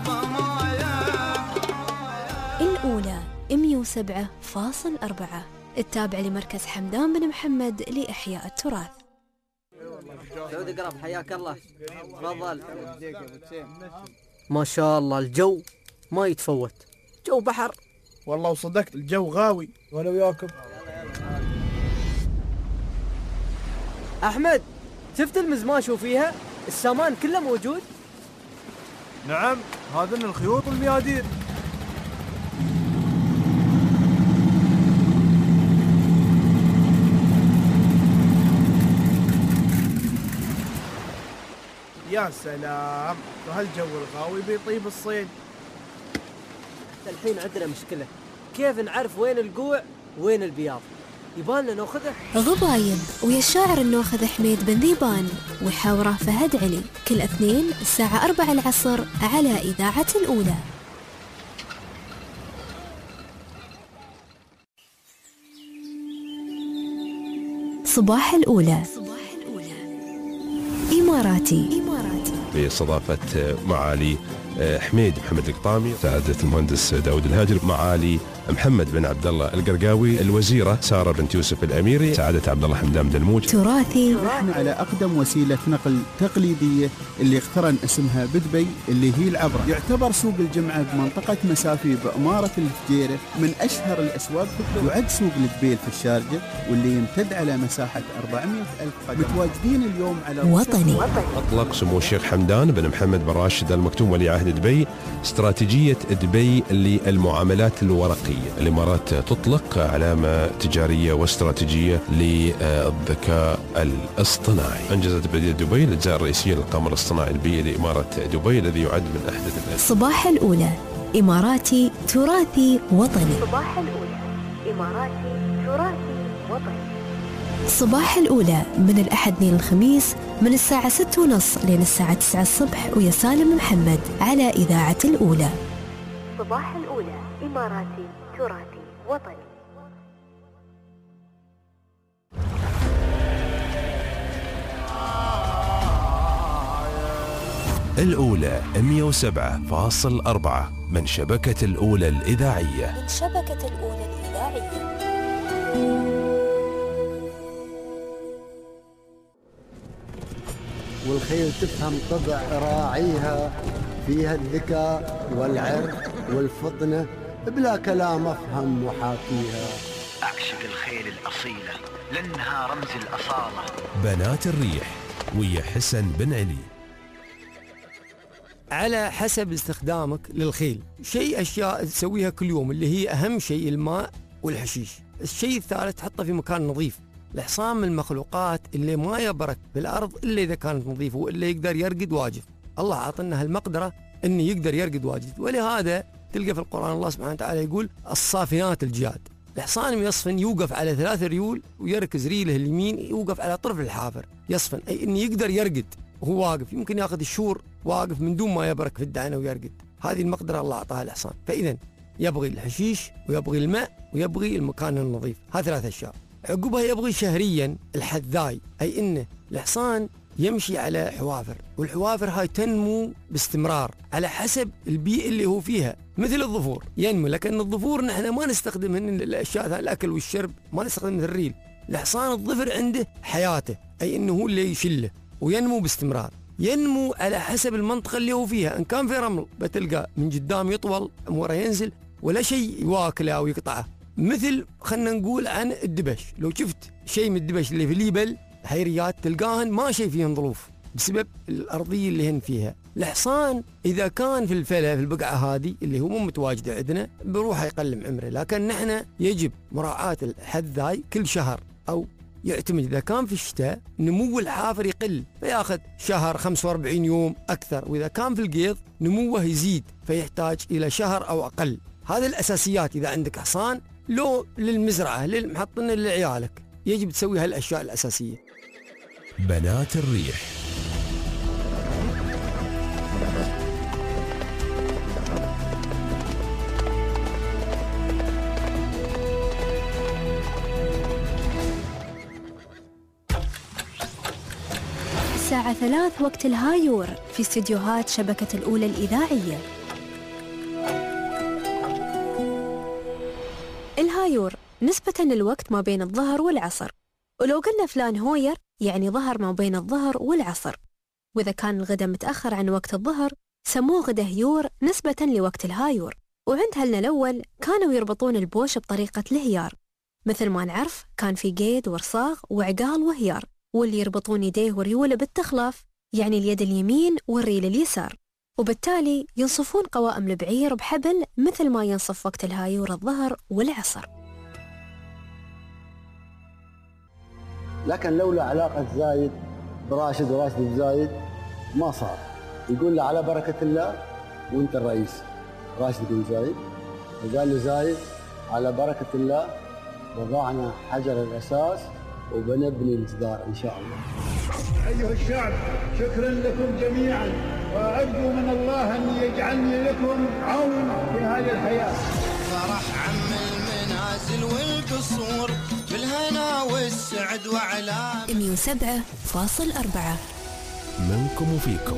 مية وسبعة فاصل أربعة. التابع لمركز حمدان بن محمد لإحياء التراث. سعود قرب حياك الله. تفضل. ما شاء الله الجو ما يتفوت، جو بحر والله، وصدقت الجو غاوي. وانا وياكم. احمد، شفت المزماش وفيها السامان كله موجود؟ نعم، هذن الخيوط والميادين. يا سلام، وهالجو الغاوي بيطيب الصيد. الحين عندنا مشكلة، كيف نعرف وين القوع وين البياض؟ يبالنا ناخذه غباين ويا الشاعر الناخذ حميد بن ذيبان وحاوره فهد علي، كل اثنين الساعة أربعة العصر على إذاعة الأولى. صباح الأولى إماراتي باستضافة معالي حميد محمد القطامي، سعادة المهندس داود الهاجر، معالي محمد بن عبد الله القرقاوي، الوزيرة سارة بنت يوسف الأميري، سعادة عبد الله حمدان دلموج. تراثي. نحن على أقدم وسيلة نقل تقليدية اللي اخترن اسمها بدبي اللي هي العبرة. يعتبر سوق الجمعة بمنطقة مسافي بأمارة الفجيرة من أشهر الأسواق في الدول. يعد سوق الدبيل في الشارجة واللي يمتد على مساحة أربعمائة ألف قدم. متواجدين اليوم على وطني. أطلق سمو الشيخ حمدان بن محمد بن راشد المكتوم ولي عهد دبي استراتيجية دبي للمعاملات الورقية. الإمارات تطلق علامة تجارية واستراتيجية للذكاء الاصطناعي. أنجزت مدينة دبي الأجزاء الرئيسية للقمر الاصطناعي البيئي لإمارة دبي الذي يعد من أحدث الأجزاء. صباح الأولى إماراتي تراثي وطني. صباح الأولى إماراتي تراثي وطني. صباح الأولى من الأحد لين الخميس من الساعة ستة ونص لين الساعة تسعة الصبح ويا سالم محمد على إذاعة الأولى. صباح الأولى إماراتي تراثي وطني. الأولى مئة وسبعة فاصل أربعة من شبكة الأولى الإذاعية. من شبكة الأولى الإذاعية. والخيل تفهم طبع راعيها، فيها الذكاء والعرف والفطنة، بلا كلام أفهم وحاكيها. أعشق الخيل الأصيلة لأنها رمز الأصالة. بنات الريح ويا حسن بن علي. على حسب استخدامك للخيل، شيء أشياء تسويها كل يوم اللي هي أهم شيء الماء والحشيش. الشيء الثالث تحطه في مكان نظيف. الحصان من المخلوقات اللي ما يبرك بالأرض إلا إذا كانت نظيفة وإلا يقدر يرقد واجد. الله عطنا هالمقدرة إنه يقدر يرقد واجد، ولهذا تلقى في القرآن الله سبحانه وتعالى يقول الصافنات الجياد. الحصان يصفن يوقف على ثلاث ريول ويركز ريله اليمين يوقف على طرف الحافر يصفن، أي إنه يقدر يرقد وهو واقف. يمكن ياخذ الشهور واقف من دون ما يبرك في الدعنة ويرقد. هذه المقدرة الله أعطاها الحصان. فإذا يبغي الحشيش ويبغي الماء ويبغي المكان النظيف، هذه ثلاث أشياء. عقبها يبغي شهريا الحذاي، أي إنه الحصان يمشي على حوافر، والحوافر هاي تنمو باستمرار على حسب البيئة اللي هو فيها. مثل الظفور ينمو، لكن الظفور نحن ما نستخدم الأشياء الأكل والشرب، ما نستخدم مثل الريل. الحصان الظفر عنده حياته، أي إنه هو اللي يشله وينمو باستمرار. ينمو على حسب المنطقة اللي هو فيها. إن كان في رمل بتلقى من قدام يطول من ورا ينزل ولا شيء يواكله أو يقطعه. مثل خلنا نقول عن الدبش، لو شفت شيء من الدبش اللي في ليبل حيريات تلقاهن ما شيء فيهن ظروف بسبب الأرضية اللي هن فيها. الحصان إذا كان في الفلا في البقعة هذه اللي هو مو متواجدة عندنا بروح يقلم عمره، لكن نحن يجب مراعاة الحذاي كل شهر، أو يعتمد إذا كان في الشتاء نمو الحافر يقل فياخذ شهر خمسة وأربعين يوم أكثر، وإذا كان في القيض نموه يزيد فيحتاج إلى شهر أو أقل. هذه الأساسيات. إذا عندك حصان لو للمزرعة للمحطنة لعيالك يجب تسوي هالأشياء الأساسية. بنات الريح. الساعة ثلاث وقت الهايور في استديوهات شبكة الأولى الإذاعية. الهايور نسبة للوقت ما بين الظهر والعصر. ولو قلنا فلان هوير يعني ظهر ما بين الظهر والعصر. وإذا كان الغداء متأخر عن وقت الظهر سموه غدا هيور نسبة لوقت الهايور. وعند هلنا الأول كانوا يربطون البوش بطريقة الهيار، مثل ما نعرف كان في قيد ورصاغ وعقال وهيار، واللي يربطون يديه وريوله بالتخلاف يعني اليد اليمين والريل اليسار، وبالتالي ينصفون قوائم البعير بحبل مثل ما ينصف وقت الهايور الظهر والعصر. لكن لولا علاقة زايد براشد وراشد بزايد ما صار. يقول له على بركة الله وانت الرئيس. راشد بن زايد وقال له زايد على بركة الله وضعنا حجر الأساس وبنبني الجدار إن شاء الله. أيها الشعب شكرا لكم جميعا، وأرجو من الله أن يجعلني لكم عون في هذه الحياة. فرح عم المنازل والقصور بالهنا والسعد وعلام مية وسبعة فاصل أربعة منكم وفيكم.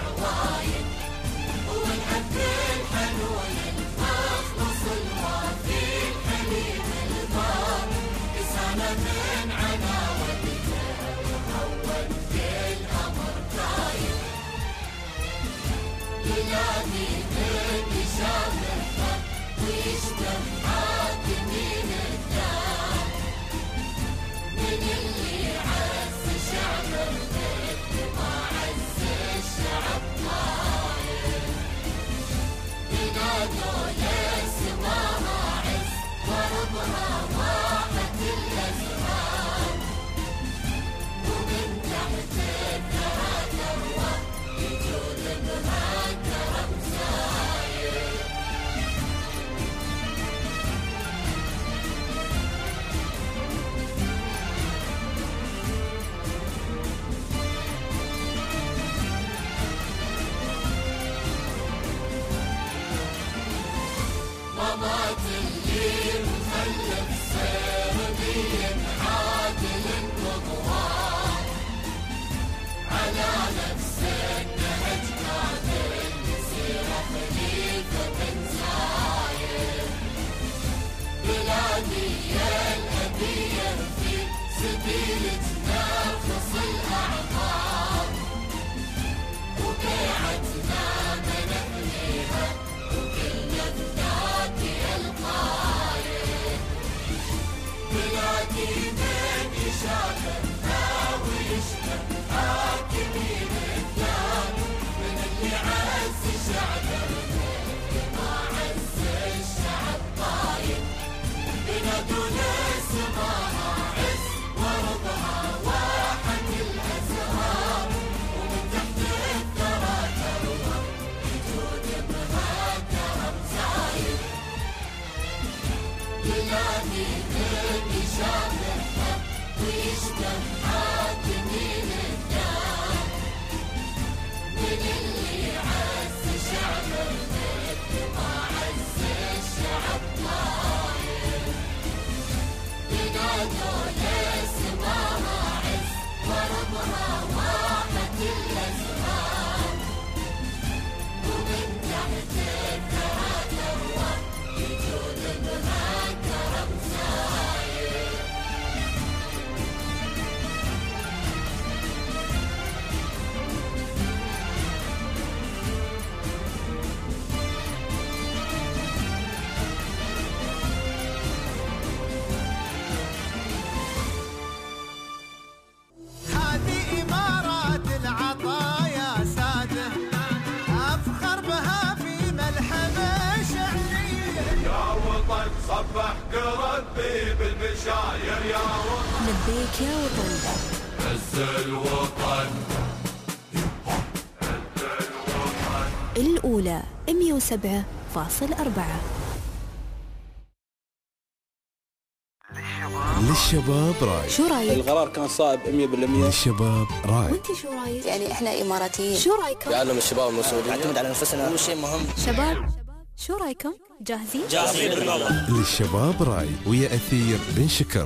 والحب الحنون المخلص الوافي سبيلتنا رخص الأعمار وبيعتنا ما نبنيها وكلنا بذات القايد بلادي من يشاغلها ويشبه حاكمين الدار من اللي عز شعبه ما عز الشعب طايد بلادنا سماها عز وربها واحد الأزهار ومن تحت الثرى تروى يجود بها كرم زايد بلادي من يشابهها ويشبه حاكمين الدار من اللي عز شعبه ما عز الشعب طاير بلادنا سماها عز وربها واحد الأزهار ومن تحت الثرى تروى يجود بها كرم زايد هذه إمارات العطايا سادة أفخر بها في ملحمة شعرية يا وطن صبح قربي بالبشاير يا وطن لبيك يا وطن. عز الوطن الأولى مية وسبعة فاصل أربعة. للشباب راي. شو رايك؟ القرار كان صائب مية بالمية. للشباب راي. وانت شو رايك؟ يعني احنا اماراتيين. شو رايكم؟ يعلم الشباب المسؤولية نعتمد على نفسنا اول شيء مهم. شباب شو رايكم؟ جاهزين؟ جاهزين بالله. للشباب راي ويا أثير بن شكر.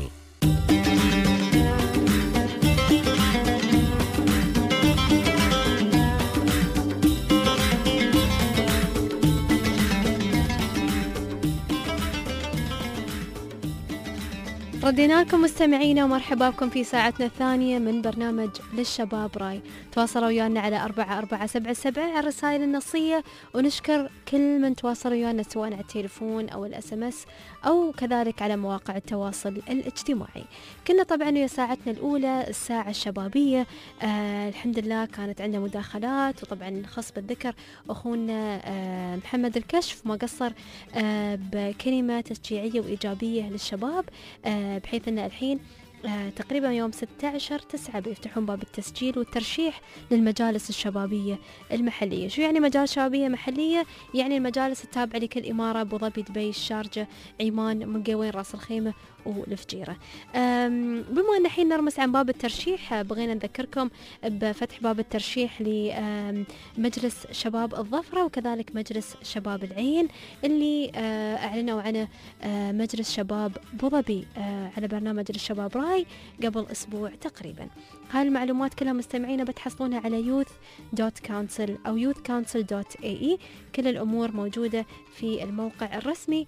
ردينا لكم مستمعينا ومرحبا بكم في ساعتنا الثانية من برنامج للشباب راي. تواصلوا ويانا على أربعة أربعة سبعة سبعة على الرسائل النصية، ونشكر كل من تواصل ويانا سواء على التليفون أو الأس ام اس أو كذلك على مواقع التواصل الاجتماعي. كنا طبعا ويا ساعتنا الأولى الساعة الشبابية. آه الحمد لله كانت عندنا مداخلات، وطبعا خاص بالذكر أخونا آه محمد الكشف ما قصر آه بكلمة تشجيعية وإيجابية للشباب، آه بحيث أن الحين آه تقريبا يوم ستة عشر تسعة بيفتحون باب التسجيل والترشيح للمجالس الشبابية المحلية. شو يعني مجالس شبابية محلية؟ يعني المجالس التابعة لكل إمارة، أبو ظبي، دبي، الشارجة، عمان، منقوين، راس الخيمة والفجيرة. بما أن الحين نرمس عن باب الترشيح، بغينا نذكركم بفتح باب الترشيح لمجلس شباب الظفرة وكذلك مجلس شباب العين اللي أعلنوا عنه مجلس شباب أبو ظبي على برنامج الشباب راي قبل أسبوع تقريبا. هاي المعلومات كلها مستمعينا بتحصلونها على يوث دوت كونسل أو يوث كونسل دوت إيه إي. كل الأمور موجودة في الموقع الرسمي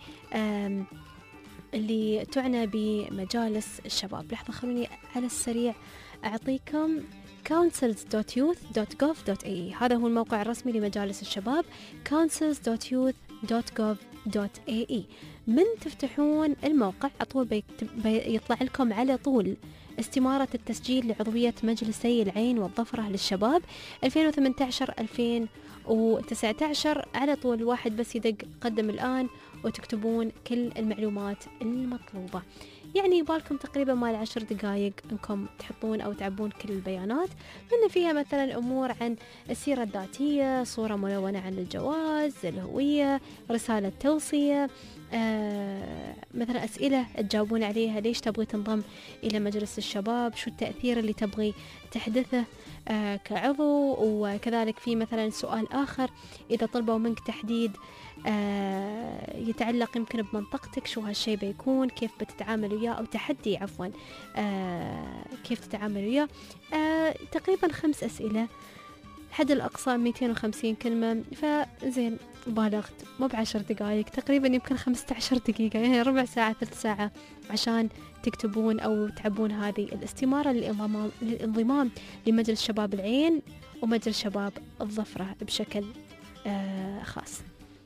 اللي تعنى بمجالس الشباب. لحظة خلوني على السريع أعطيكم councils dot youth dot gov dot إيه إي. هذا هو الموقع الرسمي لمجالس الشباب councils dot youth dot gov dot إيه إي. من تفتحون الموقع أطول بيكتب بيطلع لكم على طول استمارة التسجيل لعضوية مجلسي العين والظفرة للشباب ألفين وثمانية عشر ألفين وتسعة عشر. على طول واحد بس يدق قدم الآن وتكتبون كل المعلومات المطلوبة. يعني يبالكم تقريبا مال عشر دقايق انكم تحطون او تعبون كل البيانات، لان فيها مثلا امور عن السيرة الذاتية، صورة ملونة عن الجواز، الهوية، رسالة توصية، آه مثلا أسئلة تجاوبون عليها، ليش تبغي تنضم إلى مجلس الشباب، شو التأثير اللي تبغي تحدثه آه كعضو، وكذلك في مثلا سؤال آخر إذا طلبوا منك تحديد آه يتعلق يمكن بمنطقتك، شو هالشي بيكون، كيف بتتعامل وياه، أو تحدي عفوا آه كيف تتعامل وياه. آه تقريبا خمس أسئلة حد الأقصى مئتين وخمسين كلمة. فزين بالغت مو بعشر دقائق تقريبا، يمكن خمسة عشر دقيقة، يعني ربع ساعة ثلث ساعة عشان تكتبون أو تعبون هذه الاستمارة للانضمام, للانضمام لمجلس شباب العين ومجلس شباب الظفرة بشكل آه خاص.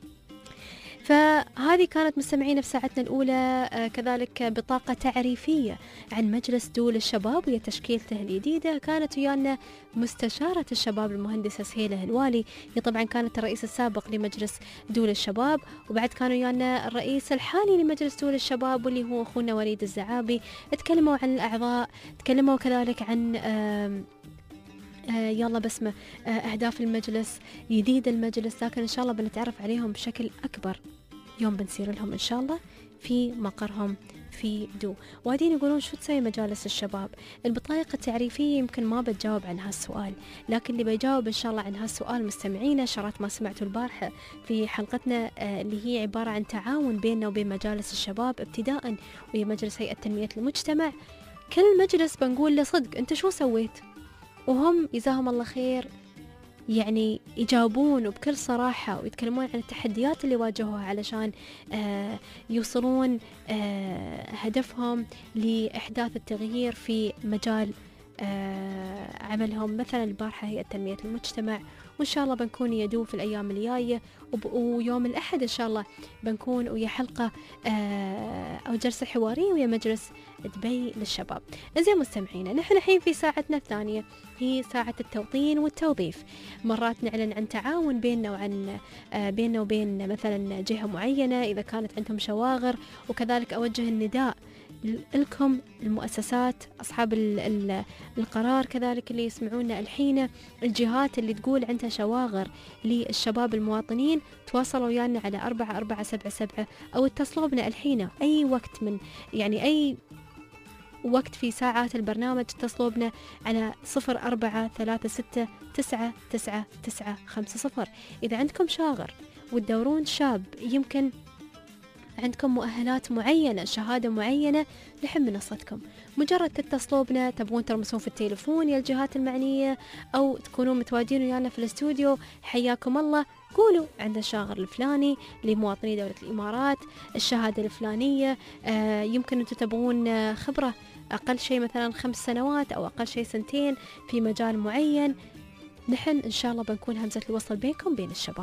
فهذه كانت مستمعينا في ساعتنا الأولى آه كذلك بطاقة تعريفية عن مجلس دول الشباب وهي تشكيلته الجديدة. كانت ويانا مستشارة الشباب المهندسة سهيلة الوالي، هي طبعا كانت الرئيس السابق لمجلس دول الشباب، وبعد كانوا ويانا الرئيس الحالي لمجلس دول الشباب واللي هو أخونا وليد الزعابي. تكلموا عن الأعضاء، تكلموا كذلك عن آه آه يلا بسمة آه أهداف المجلس، جديد المجلس، لكن إن شاء الله بنتعرف عليهم بشكل أكبر يوم بنسير لهم إن شاء الله في مقرهم في دو. وادين يقولون شو تسوي مجالس الشباب؟ البطاقة التعريفية يمكن ما بتجاوب عن هالسؤال، لكن اللي بيجاوب إن شاء الله عن هالسؤال مستمعينا شرط ما سمعتوا البارحة في حلقتنا آه اللي هي عبارة عن تعاون بيننا وبين مجالس الشباب ابتداء وهي مجلس هيئة تنمية المجتمع. كل مجلس بنقول له صدق أنت شو سويت، وهم جزاهم الله خير يعني يجاوبون وبكل صراحة ويتكلمون عن التحديات اللي واجهوها علشان آه يوصلون آه هدفهم لإحداث التغيير في مجال آه عملهم. مثلا البارحة هي تنمية المجتمع، وإن شاء الله بنكون يدو في الأيام الجاية، ويوم الأحد إن شاء الله بنكون ويا حلقة آه أو جلسة حوارية ويا مجلس دبي للشباب. إنزين مستمعينا، نحن الحين في ساعتنا الثانية هي ساعة التوطين والتوظيف. مرات نعلن عن تعاون بيننا وعن آه بيننا وبين مثلا جهة معينة إذا كانت عندهم شواغر، وكذلك أوجه النداء لكم المؤسسات أصحاب ال ال القرار كذلك اللي يسمعونا الحين، الجهات اللي تقول عندها شواغر للشباب المواطنين تواصلوا ويانا على أربعة أربعة سبعة سبعة أو اتصلوا بنا الحين أي وقت من يعني أي وقت في ساعات البرنامج اتصلوا بنا على صفر أربعة ثلاثة ستة تسعة تسعة تسعة خمسة صفر. إذا عندكم شاغر وتدورون شاب يمكن عندكم مؤهلات معينة، شهادة معينة، نحن منصتكم. مجرد تتصلوا بنا، تبغون ترمسون في التليفون يا الجهات المعنية أو تكونوا متواجدين ويانا في الاستوديو، حياكم الله، قولوا عند الشاغر الفلاني لمواطني دولة الإمارات الشهادة الفلانية، آه يمكن أنتم تبغون خبرة أقل شيء مثلا خمس سنوات أو أقل شيء سنتين في مجال معين. نحن إن شاء الله بنكون همزة الوصل بينكم بين الشباب.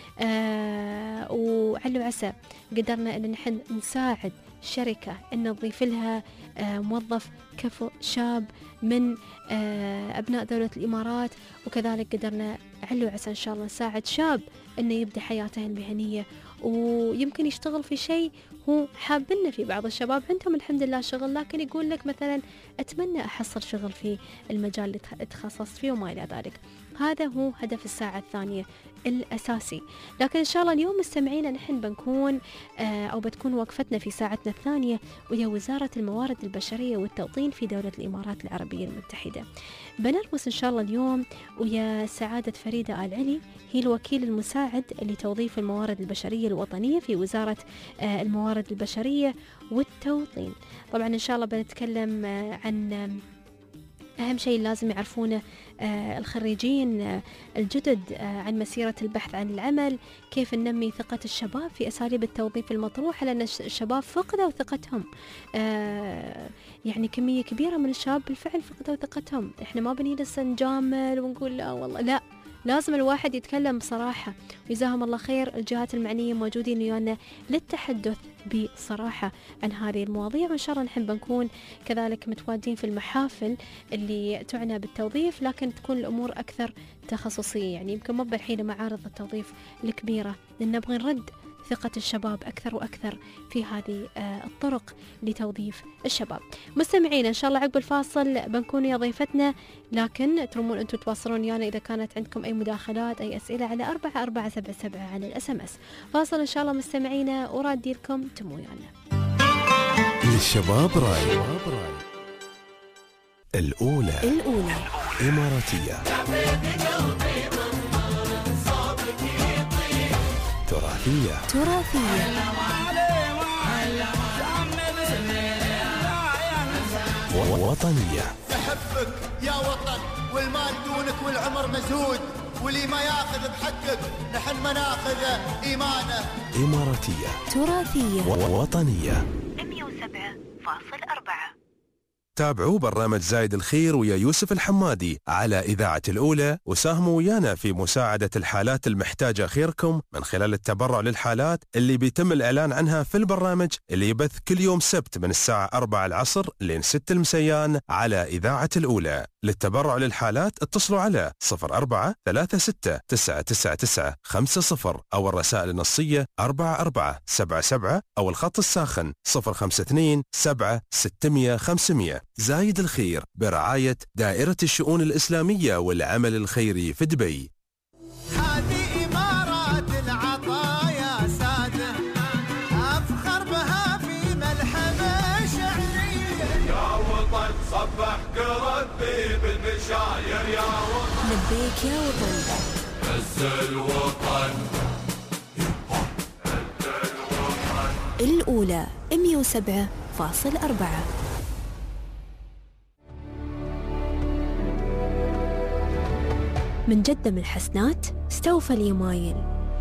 آه وعلو عسى قدرنا أن نحن نساعد شركة أن نضيف لها آه موظف كفؤ شاب من آه أبناء دولة الإمارات، وكذلك قدرنا علو عسى إن شاء الله نساعد شاب أنه يبدأ حياته المهنية ويمكن يشتغل في شيء هو حابنه. في بعض الشباب عندهم الحمد لله شغل، لكن يقول لك مثلا أتمنى أحصل شغل في المجال اللي تخصصت فيه وما إلى ذلك. هذا هو هدف الساعة الثانية الأساسي. لكن إن شاء الله اليوم مستمعينا نحن بنكون آه أو بتكون وقفتنا في ساعتنا الثانية وهي وزارة الموارد البشرية والتوطين في دولة الإمارات العربية المتحدة. بنرمس إن شاء الله اليوم ويا سعادة فريدة آل علي، هي الوكيل المساعد لتوظيف الموارد البشرية الوطنية في وزارة آه الموارد البشرية والتوطين. طبعا إن شاء الله بنتكلم آه عن آه أهم شيء لازم يعرفونه آه الخريجين آه الجدد آه عن مسيرة البحث عن العمل، كيف ننمي ثقة الشباب في أساليب التوظيف المطروحة، لأن الشباب فقدوا ثقتهم. آه يعني كمية كبيرة من الشباب بالفعل فقدوا ثقتهم. إحنا ما بنجلس نجامل ونقول لا والله لا، لازم الواحد يتكلم بصراحة. وجزاهم الله خير الجهات المعنية موجودين ويانا للتحدث بصراحة عن هذه المواضيع، وإن شاء الله نحن بنكون كذلك متواجدين في المحافل اللي تعنى بالتوظيف، لكن تكون الأمور أكثر تخصصية. يعني يمكن ما بالحين معارض التوظيف الكبيرة، لأن نبغى نرد ثقة الشباب أكثر وأكثر في هذه الطرق لتوظيف الشباب. مستمعين إن شاء الله عقب الفاصل بنكون يا ضيفتنا، لكن ترمون أنتم تواصلون ويانا إذا كانت عندكم أي مداخلات أي أسئلة على أربعة أربعة سبعة سبعة على الأس أم أس. فاصل إن شاء الله مستمعينا ورادي لكم تمو ويانا. للشباب راي الأولى الأولى إماراتية تراثية تراثية وطنية. أحبك يا وطن والمال دونك والعمر مزود، واللي ما ياخذ بحقك نحن ما ناخذ إيمانه. إماراتية تراثية ووطنية. مية وسبعة فاصل أربعة. تابعوا برنامج زايد الخير ويا يوسف الحمادي على إذاعة الأولى، وساهموا ويانا في مساعدة الحالات المحتاجة خيركم من خلال التبرع للحالات اللي بيتم الإعلان عنها في البرنامج اللي يبث كل يوم سبت من الساعة أربعة العصر لين ستة المسيان على إذاعة الأولى. للتبرع للحالات اتصلوا على صفر أربعة ثلاثة ستة تسعة تسعة تسعة خمسة صفر أو الرسائل النصية أربعة أربعة سبعة سبعة أو الخط الساخن صفر خمسة اثنين سبعة ستمية خمسمية. زايد الخير برعاية دائرة الشؤون الإسلامية والعمل الخيري في دبي. هذه إمارات العطايا سادة أفخر بها في ملحمة شعرية. يا وطن صبح قربي بالمشاير يا وطن. لبيك يا وطن. عز الوطن. الأولى مية وسبعة فاصل أربعة. من جدم الحسنات استوفى اليمايل.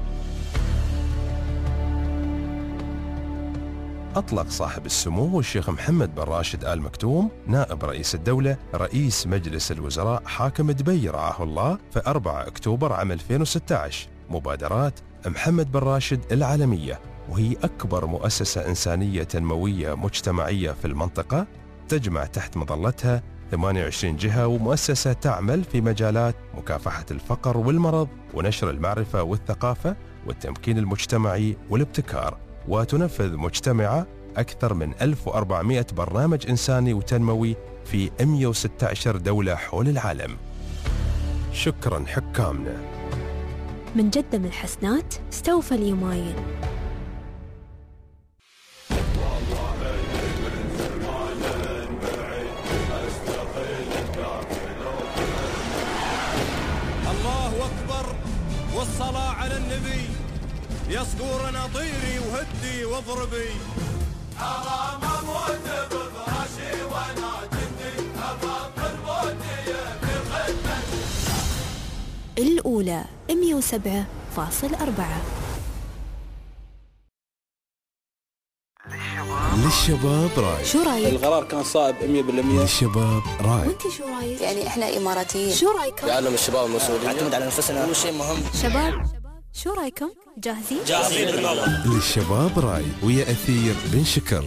أطلق صاحب السمو الشيخ محمد بن راشد آل مكتوم نائب رئيس الدولة رئيس مجلس الوزراء حاكم دبي رعاه الله في أربعة أكتوبر عام ألفين وستة عشر مبادرات محمد بن راشد العالمية، وهي أكبر مؤسسة إنسانية تنموية مجتمعية في المنطقة تجمع تحت مظلتها ثمانية وعشرين جهة ومؤسسة تعمل في مجالات مكافحة الفقر والمرض ونشر المعرفة والثقافة والتمكين المجتمعي والابتكار، وتنفذ مجتمعة أكثر من ألف وأربعمائة برنامج إنساني وتنموي في مئة وستة عشر دولة حول العالم. شكرا حكامنا. من جدم الحسنات استوفى اليمايل. والصلاة على النبي يا صقورنا طيري وهدي واضربي. حرام اموت بفراشي وانا جدي ابطل موتي في خدمة. الأولى مئة وسبعة فاصل أربعة. للشباب راي. شو رايك؟ القرار كان صائب مية بالمية. للشباب راي. وانت شو رايك؟ يعني احنا إماراتيين. شو رايكم؟ يعلم الشباب المسؤولية. نعتمد على نفسنا، هو شيء مهم. شباب شو رايكم؟ جاهزين؟ جاهزين بالله. للشباب راي ويا أثير بن شكر.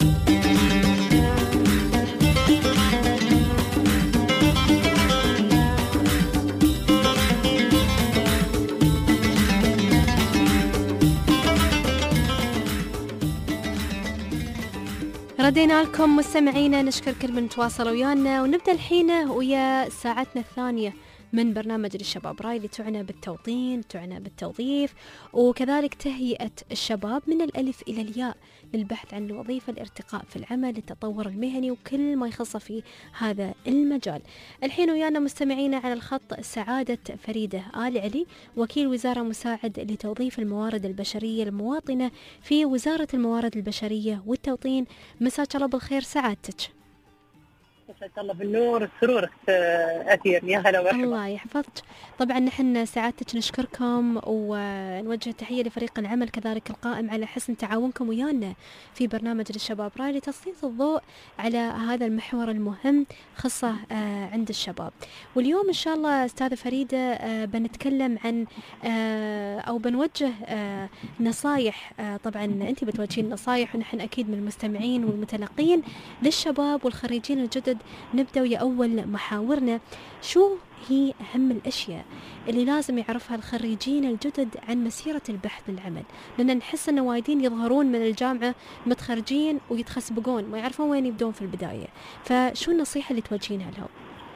ردينا لكم مستمعينا، نشكر كل من تواصل ويانا، ونبدأ الحين ويا ساعتنا الثانية من برنامج للشباب راي اللي تعنى بالتوطين، تعنى بالتوظيف، وكذلك تهيئة الشباب من الألف إلى الياء للبحث عن الوظيفة، الارتقاء في العمل، التطور المهني وكل ما يخص في هذا المجال. الحين ويانا مستمعينا على الخط سعادة فريدة آل علي، وكيل وزارة مساعد لتوظيف الموارد البشرية المواطنة في وزارة الموارد البشرية والتوطين. مساك الله بالخير سعادتك. مساك الله بالنور السرور أثير، يا هلا ومرحبا. الله يحفظك. طبعا نحن سعادتك نشكركم ونوجه تحية لفريق العمل كذلك القائم على حسن تعاونكم ويانا في برنامج للشباب راي لتسليط الضوء على هذا المحور المهم خاصة عند الشباب. واليوم إن شاء الله أستاذة فريدة بنتكلم عن أو بنوجه نصايح، طبعا أنت بتوجهين نصايح ونحن أكيد من المستمعين والمتلقين للشباب والخريجين الجدد. نبدأ ويا أول محاورنا، شو هي أهم الأشياء اللي لازم يعرفها الخريجين الجدد عن مسيرة البحث للعمل؟ لأن نحس أن وايدين يظهرون من الجامعة متخرجين ويتخسبقون، ما يعرفون وين يبدون في البداية، فشو النصيحة اللي توجهينها لهم؟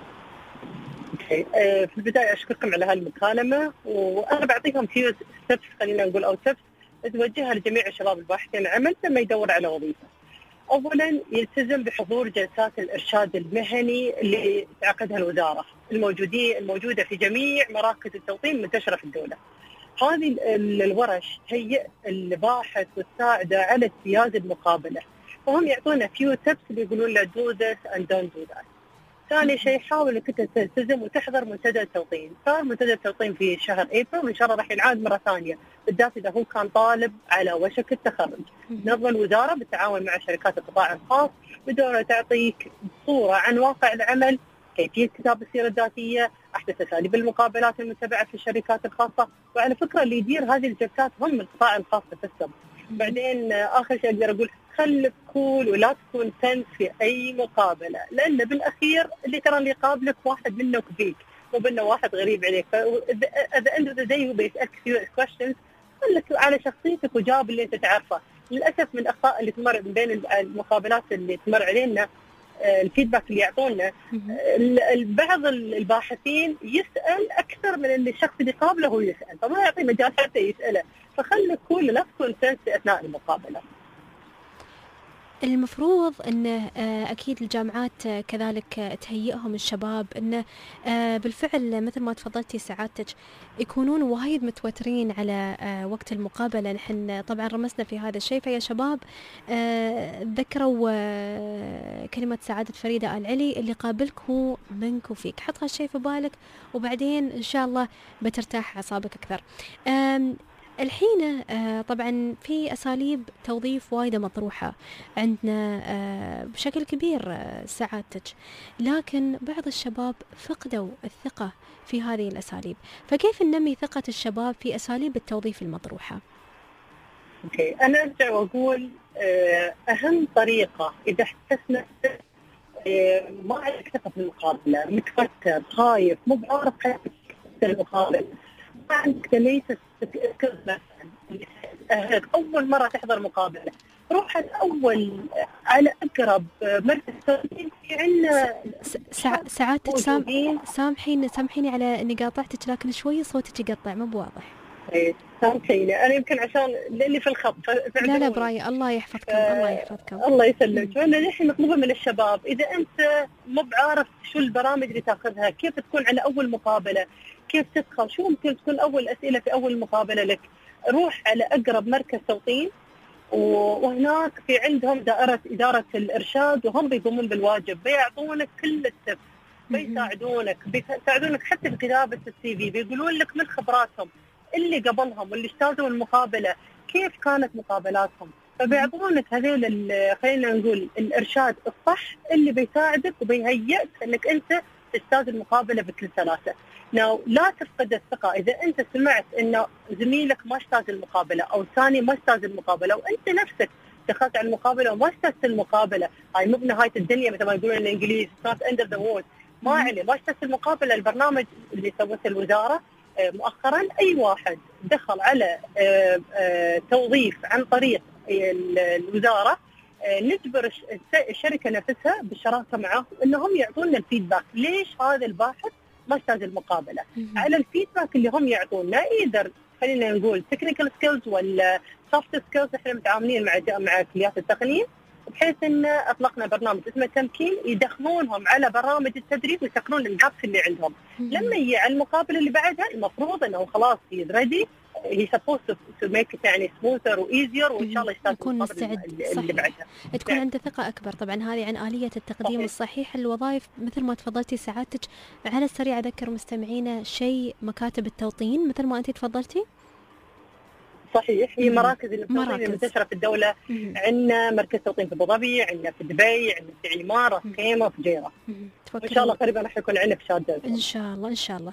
في البداية أشكركم على هالمكالمة، وأنا بعطيكم فيو ستبس خلينا نقول أو ستبس توجهها لجميع الشباب الباحثين عن عمل لما يدور على وظيفة. أولاً يلتزم بحضور جلسات الإرشاد المهني اللي تعقدها الوزارة الموجودة الموجودة في جميع مراكز التوطين المنتشرة في الدولة. هذه الورش تهيئ الباحث وتساعده على اجتياز المقابلة، وهم يعطونا فيو تبس اللي يقولون له do this and don't do that. ثاني شيء حاول انك انت تلتزم وتحضر منتدى التوطين. صار منتدى التوطين في شهر ابريل وان شاء الله راح ينعاد مره ثانيه، بالذات اذا هو كان طالب على وشك التخرج. نظم الوزاره بالتعاون مع شركات القطاع الخاص بدورها تعطيك صوره عن واقع العمل، كيفيه كتاب السيره الذاتيه، احدث اساليب المقابلات المتبعه في الشركات الخاصه. وعلى فكره اللي يدير هذه الجلسات هم القطاع الخاص نفسهم. بعدين اخر شيء اقدر اقول خليك كول ولا تكون تنس في اي مقابله، لان بالاخير اللي ترى اللي يقابلك واحد منك فيك، مو بانه واحد غريب عليك. فاذا انت زي بيسالك فيو كويشنز خليك على شخصيتك وجاوب اللي انت تعرفه. للاسف من الاخطاء اللي تمر بين المقابلات اللي تمر علينا، الفيدباك اللي يعطونا بعض الباحثين يسال اكثر من اللي الشخص اللي قابله هو يسال، فما يعطي مجال حتى يساله. فخليك كول لا تكون تنس اثناء المقابله. المفروض أنه أكيد الجامعات كذلك تهيئهم الشباب أنه بالفعل مثل ما تفضلتي سعادتك يكونون وايد متوترين على وقت المقابلة. نحن طبعا رمسنا في هذا الشيء، فيا شباب ذكروا كلمة سعادة فريدة آل علي، اللي قابلك هو منك وفيك. حط هالشيء في بالك وبعدين إن شاء الله بترتاح أعصابك أكثر. الحين طبعا في أساليب توظيف وايدة مطروحة عندنا بشكل كبير سعادتك، لكن بعض الشباب فقدوا الثقة في هذه الأساليب، فكيف ننمي ثقة الشباب في أساليب التوظيف المطروحة؟ أوكي، أنا أرجع وأقول أهم طريقة إذا احسسنا ما عندك ثقة في المقابلة، متوتر خايف مو بعارف كيف المقابلة، ما عندك ليس أول مرة تحضر مقابلة، روح الأول على أقرب مركز توطين في عنا. سعادتك سام... سامحيني سامحيني على إني قاطعتك، لكن شوي صوتك يقطع مو بواضح. إيه سامحيني، أنا يمكن عشان لأني في الخط. لا لا براي، الله يحفظكم. آه الله يحفظكم. الله يسلمك. وأنا الحين مطلوبة من الشباب، إذا أنت مو بعارف شو البرامج اللي تاخذها، كيف تكون على أول مقابلة، كيف تدخل، شو ممكن تكون أول أسئلة في أول مقابلة لك، روح على أقرب مركز توطين، وهناك في عندهم دائرة إدارة الإرشاد وهم بيقومون بالواجب، بيعطونك كل التب، بيساعدونك بيساعدونك حتى في كتابة السي في، بيقولون لك من خبراتهم اللي قبلهم واللي اجتازوا المقابلة كيف كانت مقابلاتهم، فبيعطونك هذيل خلينا نقول الإرشاد الصح اللي بيساعدك وبيهيئك أنك أنت تجتاز المقابلة بكل سلاسة. ناو لا تفقد الثقة إذا أنت سمعت إنه زميلك ما اجتاز المقابلة أو ثاني ما اجتاز المقابلة وأنت نفسك دخلت على المقابلة وما اجتزت المقابلة، هاي مو بنهاية الدنيا مثل ما يقولون الإنجليز not end of the world. ما عليه ما اجتزت المقابلة. البرنامج اللي سوته الوزارة مؤخرا أي واحد دخل على توظيف عن طريق الوزارة نجبر الشركة نفسها بالشراكة معهم إنهم يعطونا الفيدباك ليش هذا الباحث ما اجتاز المقابلة، على الفيدباك اللي هم يعطونا إيدر خلينا نقول تكنيكال سكيلز ولا سوفت سكيلز. احنا متعاونين مع مع كليات التقنية بحيث ان اطلقنا برنامج اسمه تمكين يدخلونهم على برامج التدريب ويسكرون الجابس اللي عندهم. لما يجي على المقابلة اللي بعدها المفروض انه خلاص هي ريدي، هي supposed to make it يعني smoother وeasier وإن شاء الله يشتغل يكون مستعد. اللي بعدها تكون عنده ثقة أكبر. طبعا هذه عن آلية التقديم صحيح. الصحيح للوظائف مثل ما تفضلتي سعادتك. على السريع أذكر مستمعينا شيء مكاتب التوطين مثل ما أنت تفضلتي. صحيح، هي مراكز التوطين المنتشرة في الدولة. عندنا مركز توطين في أبو ظبي، عندنا في دبي، عندنا في عمارة، في خيمة، في جيرة. إن شاء الله قريبا راح يكون عندنا في شادة. إن شاء الله إن شاء الله.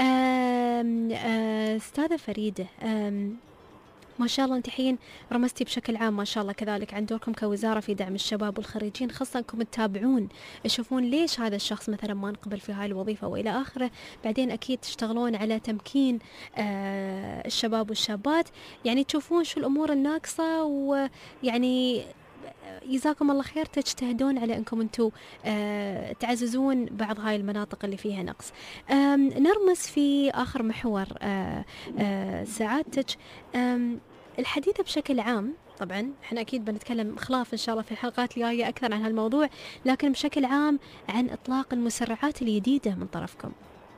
أستاذة فريدة، ما شاء الله أنت حين رمستي بشكل عام ما شاء الله كذلك عن دوركم كوزارة في دعم الشباب والخريجين، خاصة أنكم تتابعون تشوفون ليش هذا الشخص مثلا ما نقبل في هاي الوظيفة وإلى آخره. بعدين أكيد تشتغلون على تمكين آه الشباب والشابات، يعني تشوفون شو الأمور الناقصة، ويعني جزاكم الله خير تجتهدون على أنكم أنتم آه تعززون بعض هاي المناطق اللي فيها نقص. نرمس في آخر محور آه آه سعادتك الحديث بشكل عام. طبعا احنا أكيد بنتكلم خلاف إن شاء الله في الحلقات الجاية أكثر عن هالموضوع، لكن بشكل عام عن إطلاق المسرعات الجديدة من طرفكم.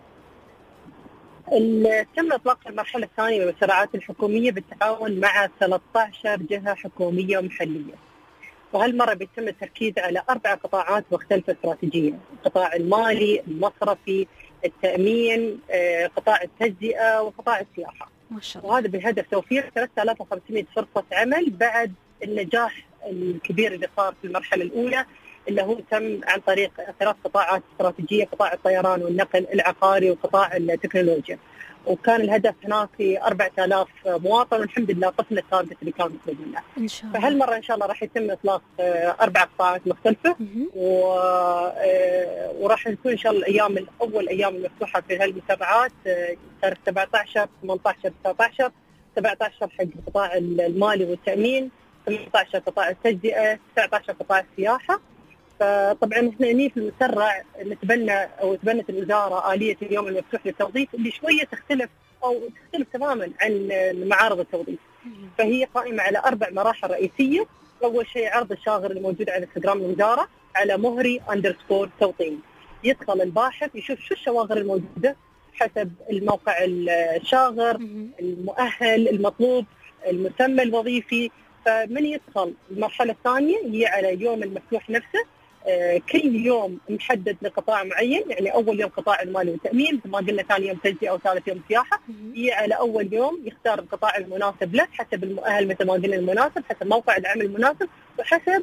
تم إطلاق المرحلة الثانية من المسرعات الحكومية بالتعاون مع ثلاثة عشر جهة حكومية ومحلية. وهالمرة بيتم التركيز على أربع قطاعات مختلفة استراتيجية: القطاع المالي، المصرفي، التأمين، قطاع التجزئة، وقطاع السياحة. ما شاء الله. وهذا بهدف توفير ثلاثة آلاف وخمسمئة فرصة عمل بعد النجاح الكبير اللي صار في المرحلة الأولى، اللي هو تم عن طريق ثلاث قطاعات استراتيجية: قطاع الطيران والنقل العقاري وقطاع التكنولوجيا. وكان الهدف هناك أربعة آلاف مواطن، والحمد لله طفنا التارجت اللي كان مطلوب لنا. إن شاء الله. فهالمرة إن شاء الله راح يتم إطلاق أربع قطاعات مختلفة، و... وراح نكون إن شاء الله الأيام الأول أيام المفتوحة في هالمتابعات تاريخ سبعة عشر ثمانية عشر تسعة عشر سبعة عشر حق القطاع المالي والتأمين، ثمانية عشر قطاع التجزئة، تسعة عشر قطاع السياحة. فطبعا احنا هني في المسرع نتبنى او تبنت الوزاره آلية اليوم المفتوح للتوظيف اللي شويه تختلف او تختلف تماما عن معارض التوظيف. فهي قائمه على اربع مراحل رئيسيه. اول شيء عرض الشاغر الموجود على انستغرام الوزاره على مهري اندرسكور توطين. يدخل الباحث يشوف شو الشواغر الموجوده حسب الموقع الشاغر، المؤهل المطلوب، المسمى الوظيفي. فمن يدخل المرحله الثانيه هي على يوم المفتوح نفسه، كل يوم محدد لقطاع معين. يعني أول يوم قطاع المال والتأمين، مثل ما قلنا ثاني يوم تجزئة أو ثالث يوم سياحة. هي على أول يوم يختار القطاع المناسب له حسب المؤهل مثل ما قلنا المناسب، حسب موقع العمل المناسب، وحسب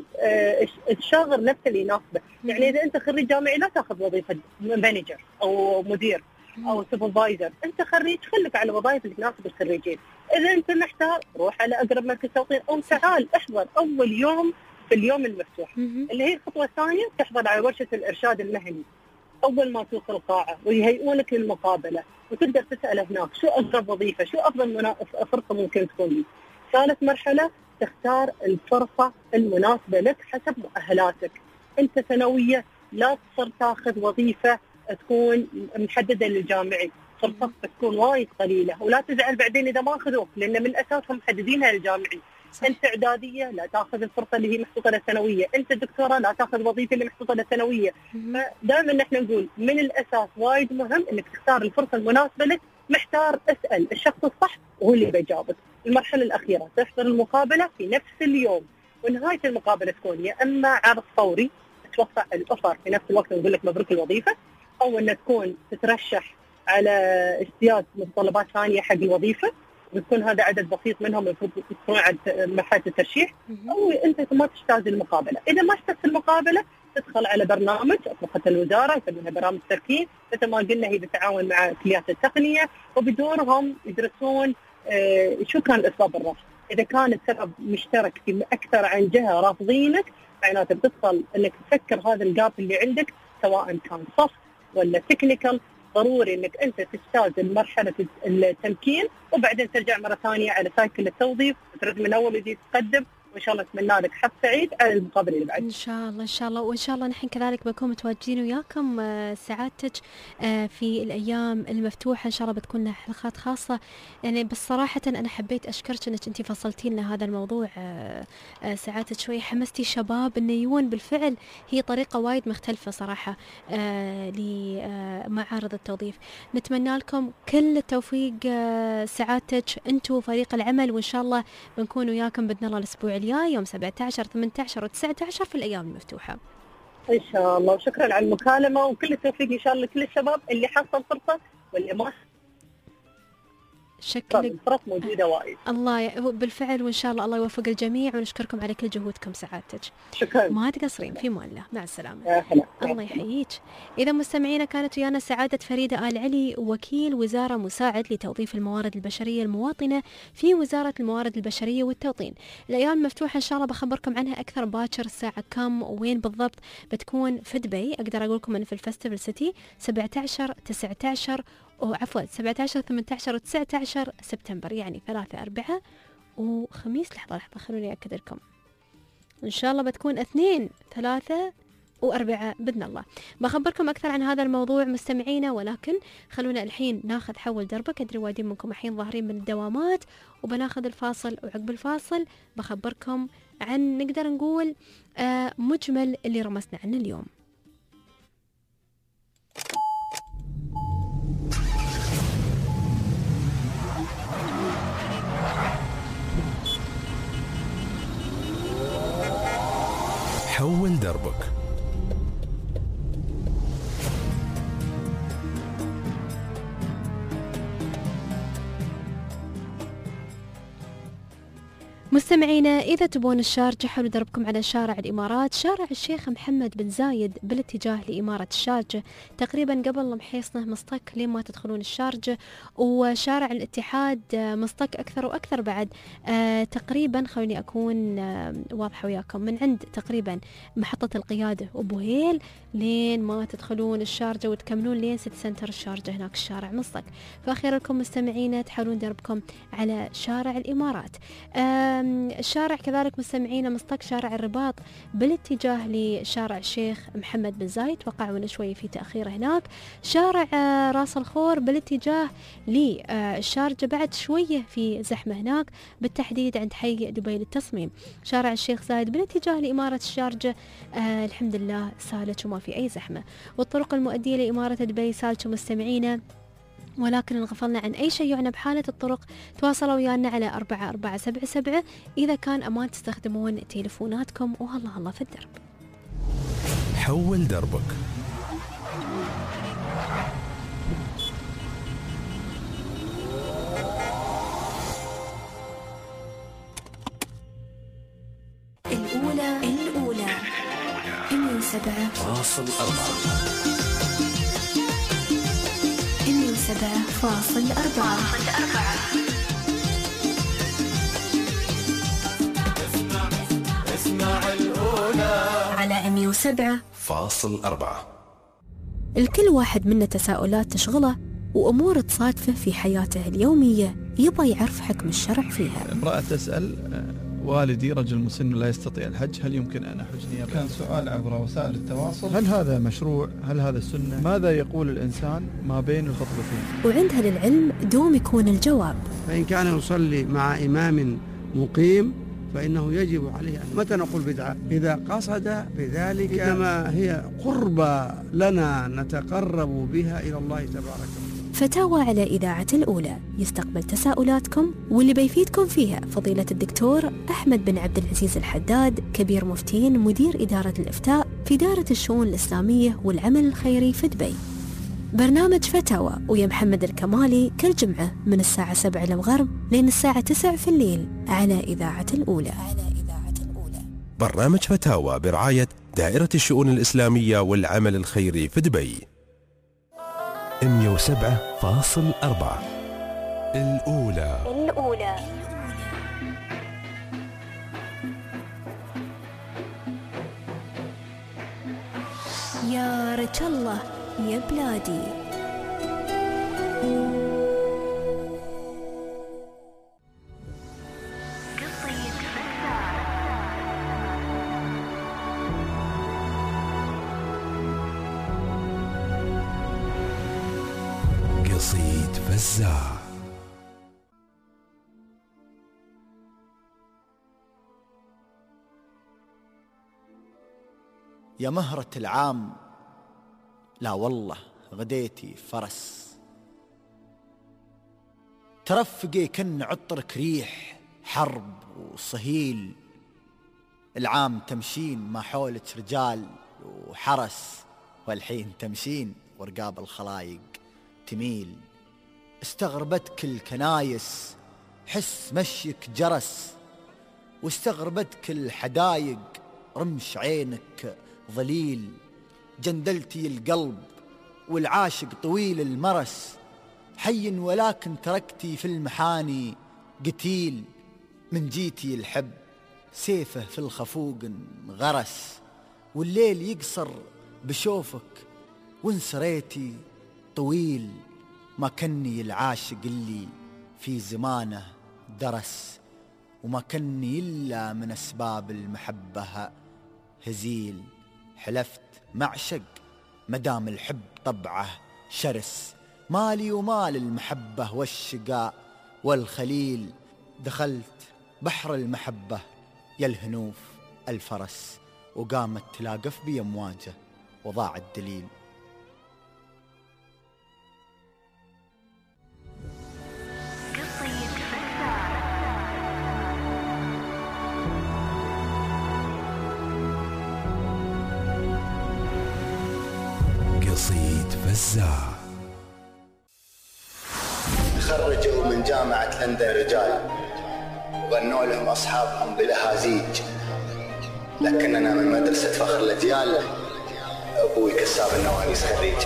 الشاغر نفسه اللي يناسبه. يعني إذا أنت خريج جامعي لا تأخذ وظيفة مانجر أو مدير أو سوبرفايزر، أنت خريج خلك على وظائف اللي تناسب الخريجين. إذا أنت محتار روح على أقرب مركز توطين أو تعال احضر أول يوم في اليوم المفتوح. اللي هي الخطوة الثانية تحضر على ورشة الإرشاد المهني أول ما توصل القاعة، ويهيئونك للمقابلة وتقدر تسأل هناك شو أقرب وظيفة، شو أفضل فرصة ممكن تكون لي. ثالث مرحلة تختار الفرصة المناسبة لك حسب مؤهلاتك. أنت ثانوية لا تصير تاخذ وظيفة تكون محددة للجامعي، فرصتك تكون وايد قليلة، ولا تزعل بعدين إذا ما أخذوك لأن من الأساس هم محددينها للجامعي. أنت إعدادية لا تأخذ الفرصة اللي هي محطوطة للثانوية، أنت دكتورة لا تأخذ وظيفة اللي محطوطة للثانوية. فدائما نحن نقول من الأساس وايد مهم إنك تختار الفرصة المناسبة لك. محتار اسأل الشخص الصح وهو اللي بيجاوبك. المرحلة الأخيرة تحضر المقابلة في نفس اليوم، ونهاية المقابلة تكون يا إما عرض فوري توقع الأوفر في نفس الوقت ونقول لك مبروك الوظيفة، أو إن تكون تترشح على اجتياز متطلبات ثانية حق الوظيفة ويكون هذا عدد بسيط منهم يكون عند مرحلة الترشيح، أو أنت ما تجتاز المقابلة. إذا ما اجتزت المقابلة تدخل على برنامج أطلقته الوزارة يسمونها برامج تركيز، مثل ما قلنا هي بالتعاون مع كليات التقنية، وبدورهم يدرسون آه شو كان الأسباب الرفض. إذا كان السبب مشترك في أكثر عن جهة رافضينك معناته بتدخل إنك تفكر هذا الجاب اللي عندك سواء كان صف ولا تكنيكال. ضروري انك انت تجتاز مرحله التمكين وبعدين ترجع مره ثانيه على سايكل التوظيف وترد من اول وجديد تقدم، وان شاء الله اتمنى لك حظ سعيد على المقابله اللي بعد. ان شاء الله ان شاء الله، وان شاء الله نحن كذلك بنكون متواجدين وياكم سعادتك في الايام المفتوحه، ان شاء الله بتكون حلقات خاصه. يعني بس صراحه انا حبيت اشكرك انك انت فصلتي لنا هذا الموضوع سعادتك، شوي حمستي الشباب انه يجون. بالفعل هي طريقه وايد مختلفه صراحه لمعارض التوظيف. نتمنى لكم كل التوفيق سعادتك انتم وفريق العمل، وان شاء الله بنكون وياكم باذن الله الاسبوع الجاي يوم سبعة عشر ثمانية عشر وتسعة عشر في الايام المفتوحه. ان شاء الله، وشكرا على المكالمه وكل التوفيق ان شاء الله لكل الشباب اللي حصل فرصه واللي ما شكلك فرص موجوده وايد. الله بالفعل، وان شاء الله الله يوفق الجميع، ونشكركم على كل جهودكم سعادتك. شكرا، ما تقصرين في مان الله. مع السلامه. يا هلا. الله يحييك. اذا مستمعينا كانت ويانا سعاده فريده آل علي، وكيل وزاره مساعد لتوظيف الموارد البشريه المواطنه في وزاره الموارد البشريه والتوطين. الايام مفتوحه ان شاء الله بخبركم عنها اكثر باكر الساعه كم وين بالضبط. بتكون في دبي، اقدر اقول لكم ان في الفستيفال سيتي سبعة عشر تسعة عشر وعفوا سبعة عشر ثمانية عشر وتسعة عشر سبتمبر، يعني ثلاثة أربعة وخميس. لحظة لحظة خلوني أكد لكم، إن شاء الله بتكون اثنين ثلاثة وأربعة بإذن الله. بخبركم أكثر عن هذا الموضوع مستمعينا، ولكن خلونا الحين ناخذ حول دربك. أدري وادين منكم الحين ظاهرين من الدوامات، وبناخذ الفاصل، وعقب الفاصل بخبركم عن نقدر نقول آه مجمل اللي رمسنا عنه اليوم. حول دربك. مستمعينا، إذا تبون الشارجة حولوا دربكم على شارع الإمارات، شارع الشيخ محمد بن زايد بالاتجاه لإمارة الشارجة، تقريبا قبل محيصنه مصطك لين ما تدخلون الشارجة، وشارع الاتحاد مصطك أكثر وأكثر بعد. آه تقريبا خلوني أكون آه واضحة وياكم، من عند تقريبا محطة القيادة وبوهيل لين ما تدخلون الشارجة وتكملون لين سيتي سنتر الشارجة، هناك الشارع مصطك. فأخيرا لكم مستمعينا تحاولون دربكم على شارع الإمارات. آه الشارع كذلك مستمعينا مصطك شارع الرباط بالاتجاه لشارع الشيخ محمد بن زايد، وقعوا شوي في تأخير هناك. شارع راس الخور بالاتجاه للشارجة بعد شوية في زحمة هناك، بالتحديد عند حي دبي للتصميم. شارع الشيخ زايد بالاتجاه لإمارة الشارجة آه الحمد لله سالك وما في أي زحمة، والطرق المؤدية لإمارة دبي سالكة مستمعينا، ولكن انغفلنا عن أي شيء يعنى بحالة الطرق تواصلوا ويانا على أربعة أربعة سبعة سبعة إذا كان أمان تستخدمون تليفوناتكم. وهلا هلا في الدرب. حول دربك. الأولى الأولى مية وسبعة فاصل أربعة مية وسبعة فاصل أربعة. اسمع اسمع الأولى على مية وسبعة فاصل أربعة. الكل واحد منا تساؤلات تشغله وأمور تصادفه في حياته اليومية يبغى يعرف حكم الشرع فيها. امرأة تسأل: والدي رجل مسن لا يستطيع الحج، هل يمكن أن أحج نيابة؟ كان سؤال عبر وسائل التواصل. هل هذا مشروع؟ هل هذا السنة؟ ماذا يقول الإنسان ما بين الخطبتين؟ وعندها للعلم دوم يكون الجواب. فإن كان يصلي مع إمام مقيم فإنه يجب عليه أن متى نقول بدعة؟ إذا قصد بذلك، إنما هي قربة لنا نتقرب بها إلى الله تبارك وتعالى. فتاوى على إذاعة الأولى يستقبل تساؤلاتكم، واللي بيفيدكم فيها فضيلة الدكتور أحمد بن عبد العزيز الحداد، كبير مفتين مدير إدارة الإفتاء في دائرة الشؤون الإسلامية والعمل الخيري في دبي. برنامج فتاوى ويا محمد الكمالي كل جمعة من الساعة سبعة المغرب لين الساعة تسعة في الليل على إذاعة الأولى. برنامج فتاوى برعاية دائرة الشؤون الإسلامية والعمل الخيري في دبي. مية وسبعة فاصل أربعة الأولى الأولى يا رجل الله يا بلادي. قصيد فزاع. يا مهرة العام، لا والله غديتي فرس، ترفقي كن عطرك ريح حرب وصهيل. العام تمشين ما حولك رجال وحرس، والحين تمشين ورقاب الخلايق تميل. استغربتك الكنايس حس مشيك جرس، واستغربتك الحدايق رمش عينك ظليل. جندلتي القلب والعاشق طويل المرس، حي ولكن تركتي في المحاني قتيل. من جيتي الحب سيفه في الخفوق غرس، والليل يقصر بشوفك وانسريتي طويل. ما كني العاشق اللي في زمانه درس، وما كني إلا من أسباب المحبة هزيل. حلفت معشق مدام الحب طبعه شرس، مالي ومال المحبة والشقاء والخليل. دخلت بحر المحبة يا الهنوف الفرس، وقامت تلاقف بي أمواجه وضاع الدليل. قصيد فزاع. خرجوا من جامعة لندن رجال وغنوا لهم أصحابهم بلهازيج، لكننا من مدرسة فخر الأجيال، أبوي كساب النوانيس خريج.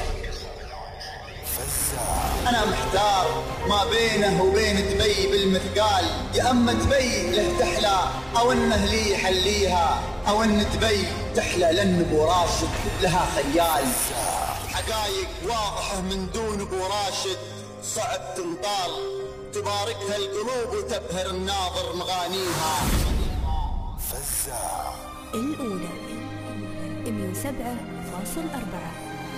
أنا محتار ما بينه وبين دبي بالمثقال، يا أما دبي له تحلى أو إنه لي يحليها، أو إن دبي تحلى لأن أبو راشد لها خيال. حقايق واضحة من دون أبو راشد صعب تنطال، تباركها القلوب وتبهر الناظر مغانيها. فزاع الأولى مية وسبعة فاصل أربعة.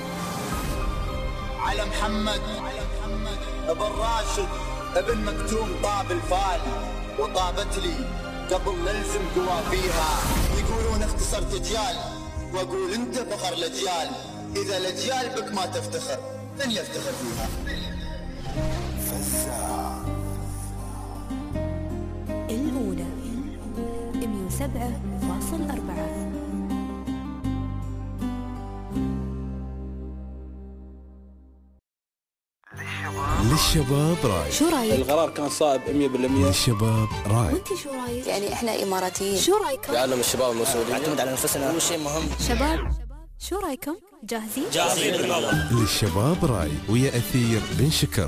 على محمد ابن راشد ابن مكتوم طاب الفال، وطابت لي قبل نلزم قوافيها. يقولون اختصرت اجيال واقول انت فخر الاجيال، اذا الاجيال بك ما تفتخر من يفتخر فيها. فزاع الأولى مية وسبعة فاصل أربعة. للشباب راي. شو رايك؟ القرار كان صائب مية بالمية. للشباب راي. وانت شو رايك؟ يعني احنا اماراتيين. شو رايكم؟ يعلم الشباب المسؤولين نعتمد على نفسنا، اول شيء مهم. شباب شو رايكم؟ جاهزين؟ جاهزين بالله. للشباب راي ويا أثير بن شكر.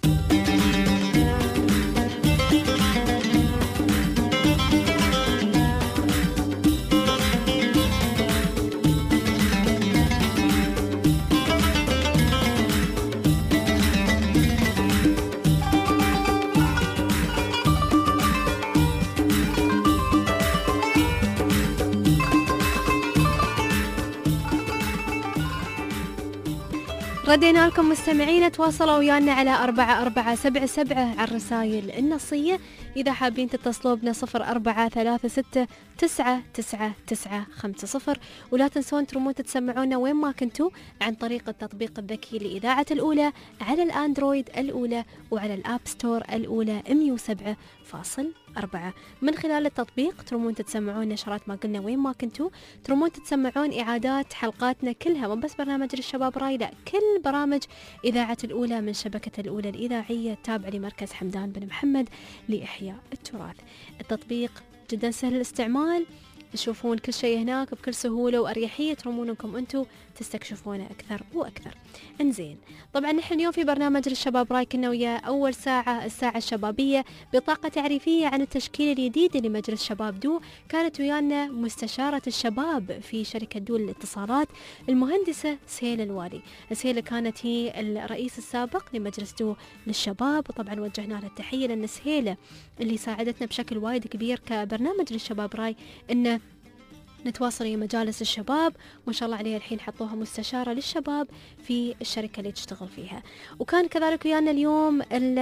ردينا لكم مستمعين، تواصلوا ويانا على أربعة أربعة سبعة سبعة على الرسائل النصية. إذا حابين تتصلوا بنا صفر أربعة ثلاثة ستة تسعة تسعة تسعة خمسة صفر، ولا تنسون ترمون تسمعونا وين ما كنتوا عن طريق التطبيق الذكي لإذاعة الأولى على الأندرويد الأولى وعلى الآب ستور الأولى مية وسبعة فاصل أربعة. من خلال التطبيق ترمون تتسمعون نشرات ما قلنا وين ما كنتوا، ترمون تتسمعون إعادات حلقاتنا كلها، مو بس برنامج للشباب راي، لا كل برامج إذاعة الأولى من شبكة الأولى الإذاعية التابعة لمركز حمدان بن محمد لإحياء التراث. التطبيق جدا سهل الاستعمال، تشوفون كل شيء هناك بكل سهولة وأريحية، ترمون انكم انتم تستكشفونه أكثر وأكثر. انزين، طبعا نحن اليوم في برنامج للشباب راي كنا ويا أول ساعة الساعة الشبابية بطاقة تعريفية عن التشكيل الجديد لمجلس شباب دو. كانت ويانا مستشارة الشباب في شركة دو للاتصالات المهندسة سهيلة الوالي. سهيلة كانت هي الرئيس السابق لمجلس دو للشباب، وطبعا وجهنا لها التحية لأن سهيلة اللي ساعدتنا بشكل وايد كبير كبرنامج للشباب راي إنه نتواصل مع مجالس الشباب، وما شاء الله عليها الحين حطوها مستشارة للشباب في الشركة اللي تشتغل فيها. وكان كذلك ويانا اليوم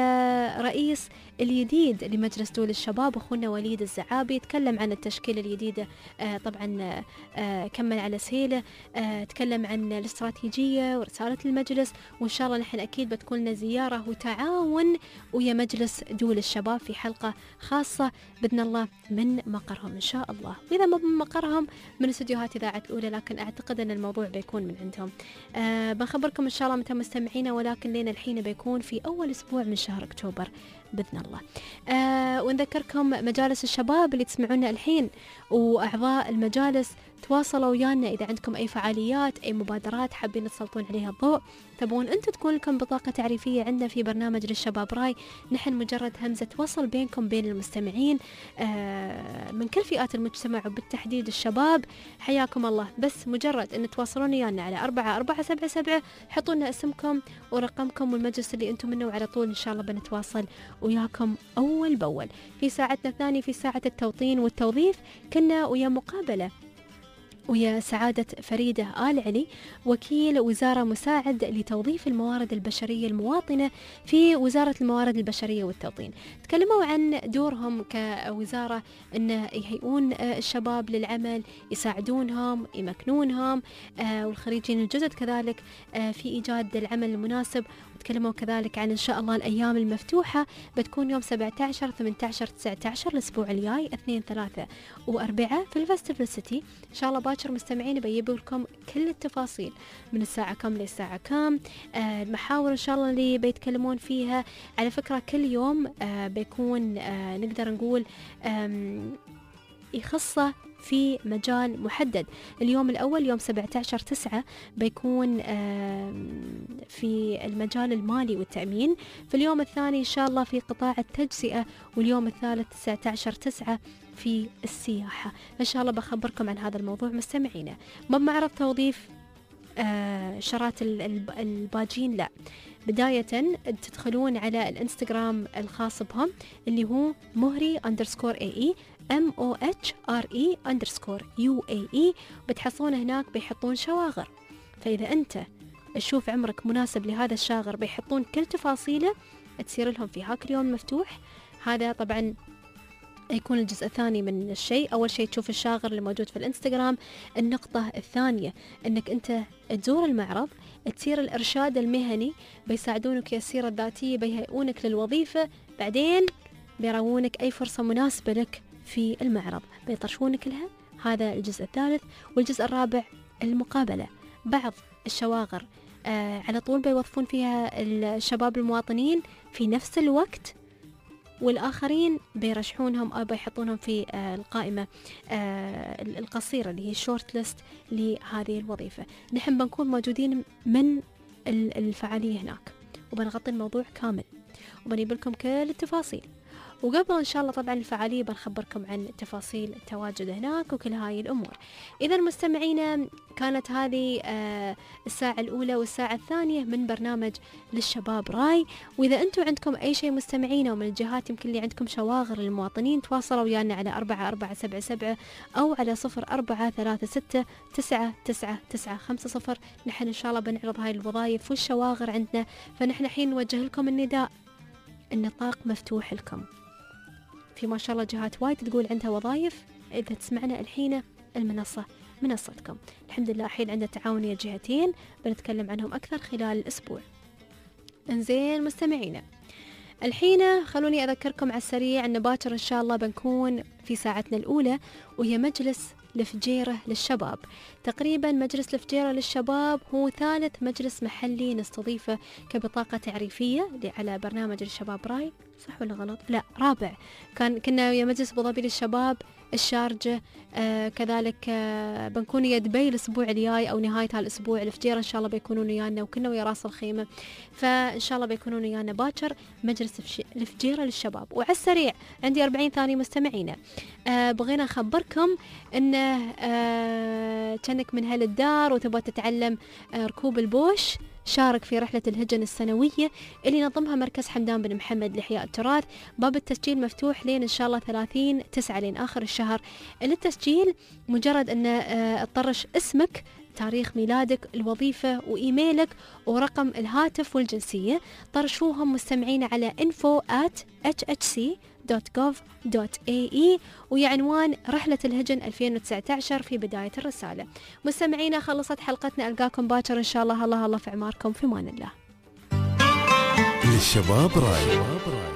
الرئيس الجديد لمجلس دول الشباب أخونا وليد الزعابي، تكلم عن التشكيلة الجديدة. آه طبعا آه كمل على سهيلة، آه تكلم عن الاستراتيجية ورسالة المجلس، وإن شاء الله نحن أكيد بتكون لنا زيارة وتعاون ويا مجلس دول الشباب في حلقة خاصة بإذن الله من مقرهم إن شاء الله، وإذا ما من مقرهم من استديوهات إذاعة الأولى، لكن أعتقد أن الموضوع بيكون من عندهم. آه بنخبركم إن شاء الله متى مستمعينا، ولكن لنا الحين بيكون في أول أسبوع من شهر أكتوبر بإذن الله. آه ونذكركم مجالس الشباب اللي تسمعونا الحين وأعضاء المجالس، تواصلوا ويانا إذا عندكم أي فعاليات أي مبادرات حابين تسلطون عليها الضوء، تبون أنتم تكون لكم بطاقة تعريفية عندنا في برنامج للشباب راي. نحن مجرد همزة وصل بينكم بين المستمعين آه من كل فئات المجتمع وبالتحديد الشباب. حياكم الله، بس مجرد أن تواصلون ويانا على أربعة أربعة سبعة سبعة، حطوا لنا اسمكم ورقمكم والمجلس اللي أنتم منه، وعلى طول إن شاء الله بنتواصل وياكم أول بأول. في ساعتنا الثانية في ساعة التوطين والتوظيف كنا ويا مقابلة ويا سعادة فريدة آل علي، وكيل وزارة مساعد لتوظيف الموارد البشرية المواطنة في وزارة الموارد البشرية والتوطين. تكلموا عن دورهم كوزارة أن يهيئون الشباب للعمل، يساعدونهم، يمكنونهم، والخريجين الجدد كذلك في إيجاد العمل المناسب. تكلموا كذلك عن إن شاء الله الأيام المفتوحة بتكون يوم سبعة عشر ثمانية عشر تسعة عشر الأسبوع الجاي، اثنين ثلاثة وأربعة في الفستيفال سيتي. إن شاء الله باكر مستمعين بجيب لكم كل التفاصيل من الساعة كم للساعة كم، آه المحاور إن شاء الله اللي بيتكلمون فيها. على فكرة كل يوم آه بيكون آه نقدر نقول يخصه في مجال محدد. اليوم الأول يوم سبعة عشر تسعة بيكون في المجال المالي والتأمين، في اليوم الثاني إن شاء الله في قطاع التجزئة، واليوم الثالث تسعة عشر تسعة في السياحة. إن شاء الله بخبركم عن هذا الموضوع مستمعينا. ما معرض توظيف شرات الباجين، لا، بداية تدخلون على الانستغرام الخاص بهم اللي هو مهري underscore ae M O H R E underscore U A E، بتحصلون هناك بيحطون شواغر، فإذا أنت تشوف عمرك مناسب لهذا الشاغر بيحطون كل تفاصيله، تصير لهم في هاك اليوم مفتوح. هذا طبعا يكون الجزء الثاني من الشيء. أول شيء تشوف الشاغر اللي موجود في الانستغرام. النقطة الثانية أنك أنت تزور المعرض، تصير الإرشاد المهني، بيساعدونك يا السيرة الذاتية، بيهيئونك للوظيفة، بعدين بيراونك أي فرصة مناسبة لك في المعرض، بيطرشونك لها. هذا الجزء الثالث. والجزء الرابع المقابلة. بعض الشواغر آه على طول بيوظفون فيها الشباب المواطنين في نفس الوقت، والآخرين بيرشحونهم أو بيحطونهم في آه القائمة آه القصيرة اللي هي شورت ليست لهذه الوظيفة. نحن بنكون موجودين من الفعالية هناك، وبنغطي الموضوع كامل، وبنجيب لكم كل التفاصيل. وقبل إن شاء الله طبعا الفعالية بنخبركم عن تفاصيل التواجد هناك وكل هاي الأمور. إذا مستمعينا كانت هذه آه الساعة الأولى والساعة الثانية من برنامج للشباب راي. وإذا أنتم عندكم أي شيء مستمعينا ومن الجهات يمكن اللي عندكم شواغر للمواطنين، تواصلوا ويانا على أربعة أربعة سبعة سبعة أو على صفر أربعة ثلاثة ستة تسعة تسعة تسعة خمسة صفر. نحن إن شاء الله بنعرض هاي الوظائف والشواغر عندنا، فنحن حين نوجه لكم النداء، النطاق مفتوح لكم. في ما شاء الله جهات وايد تقول عندها وظائف. إذا تسمعنا الحين المنصة منصتكم. الحمد لله الحين عندنا تعاونية جهتين بنتكلم عنهم أكثر خلال الأسبوع. انزين مستمعينا، الحين خلوني أذكركم على السريع أن باكر إن شاء الله بنكون في ساعتنا الأولى، وهي مجلس الفجيرة للشباب. تقريبا مجلس الفجيرة للشباب هو ثالث مجلس محلي نستضيفه كبطاقة تعريفية على برنامج الشباب راي، صح ولا غلط؟ لا، رابع. كان كنا ويا مجلس أبو ظبي للشباب، الشارجة، آه كذلك آه بنكون ويا دبي الأسبوع الجاي أو نهاية هالأسبوع. الفجيرة إن شاء الله بيكونون ويانا، وكنا ويا راس الخيمة، فإن شاء الله بيكونون ويانا باكر مجلس الفجيرة للشباب. وعلى السريع عندي أربعين ثانية مستمعينا، آه بغينا نخبركم إنه آه كأنك من أهل الدار وتبغى تتعلم آه ركوب البوش، شارك في رحلة الهجن السنوية اللي نظمها مركز حمدان بن محمد لإحياء التراث. باب التسجيل مفتوح لين إن شاء الله ثلاثين تسعة لين آخر الشهر. للتسجيل مجرد أن اه تطرش اسمك، تاريخ ميلادك، الوظيفة وإيميلك ورقم الهاتف والجنسية. طرشوهم مستمعين على info at h h c dot gov dot a e ويا عنوان رحلة الهجن ألفين وتسعة عشر في بداية الرسالة. مستمعينا خلصت حلقتنا، ألقاكم باكر إن شاء الله. الله الله في عماركم، في مان الله. للشباب راي.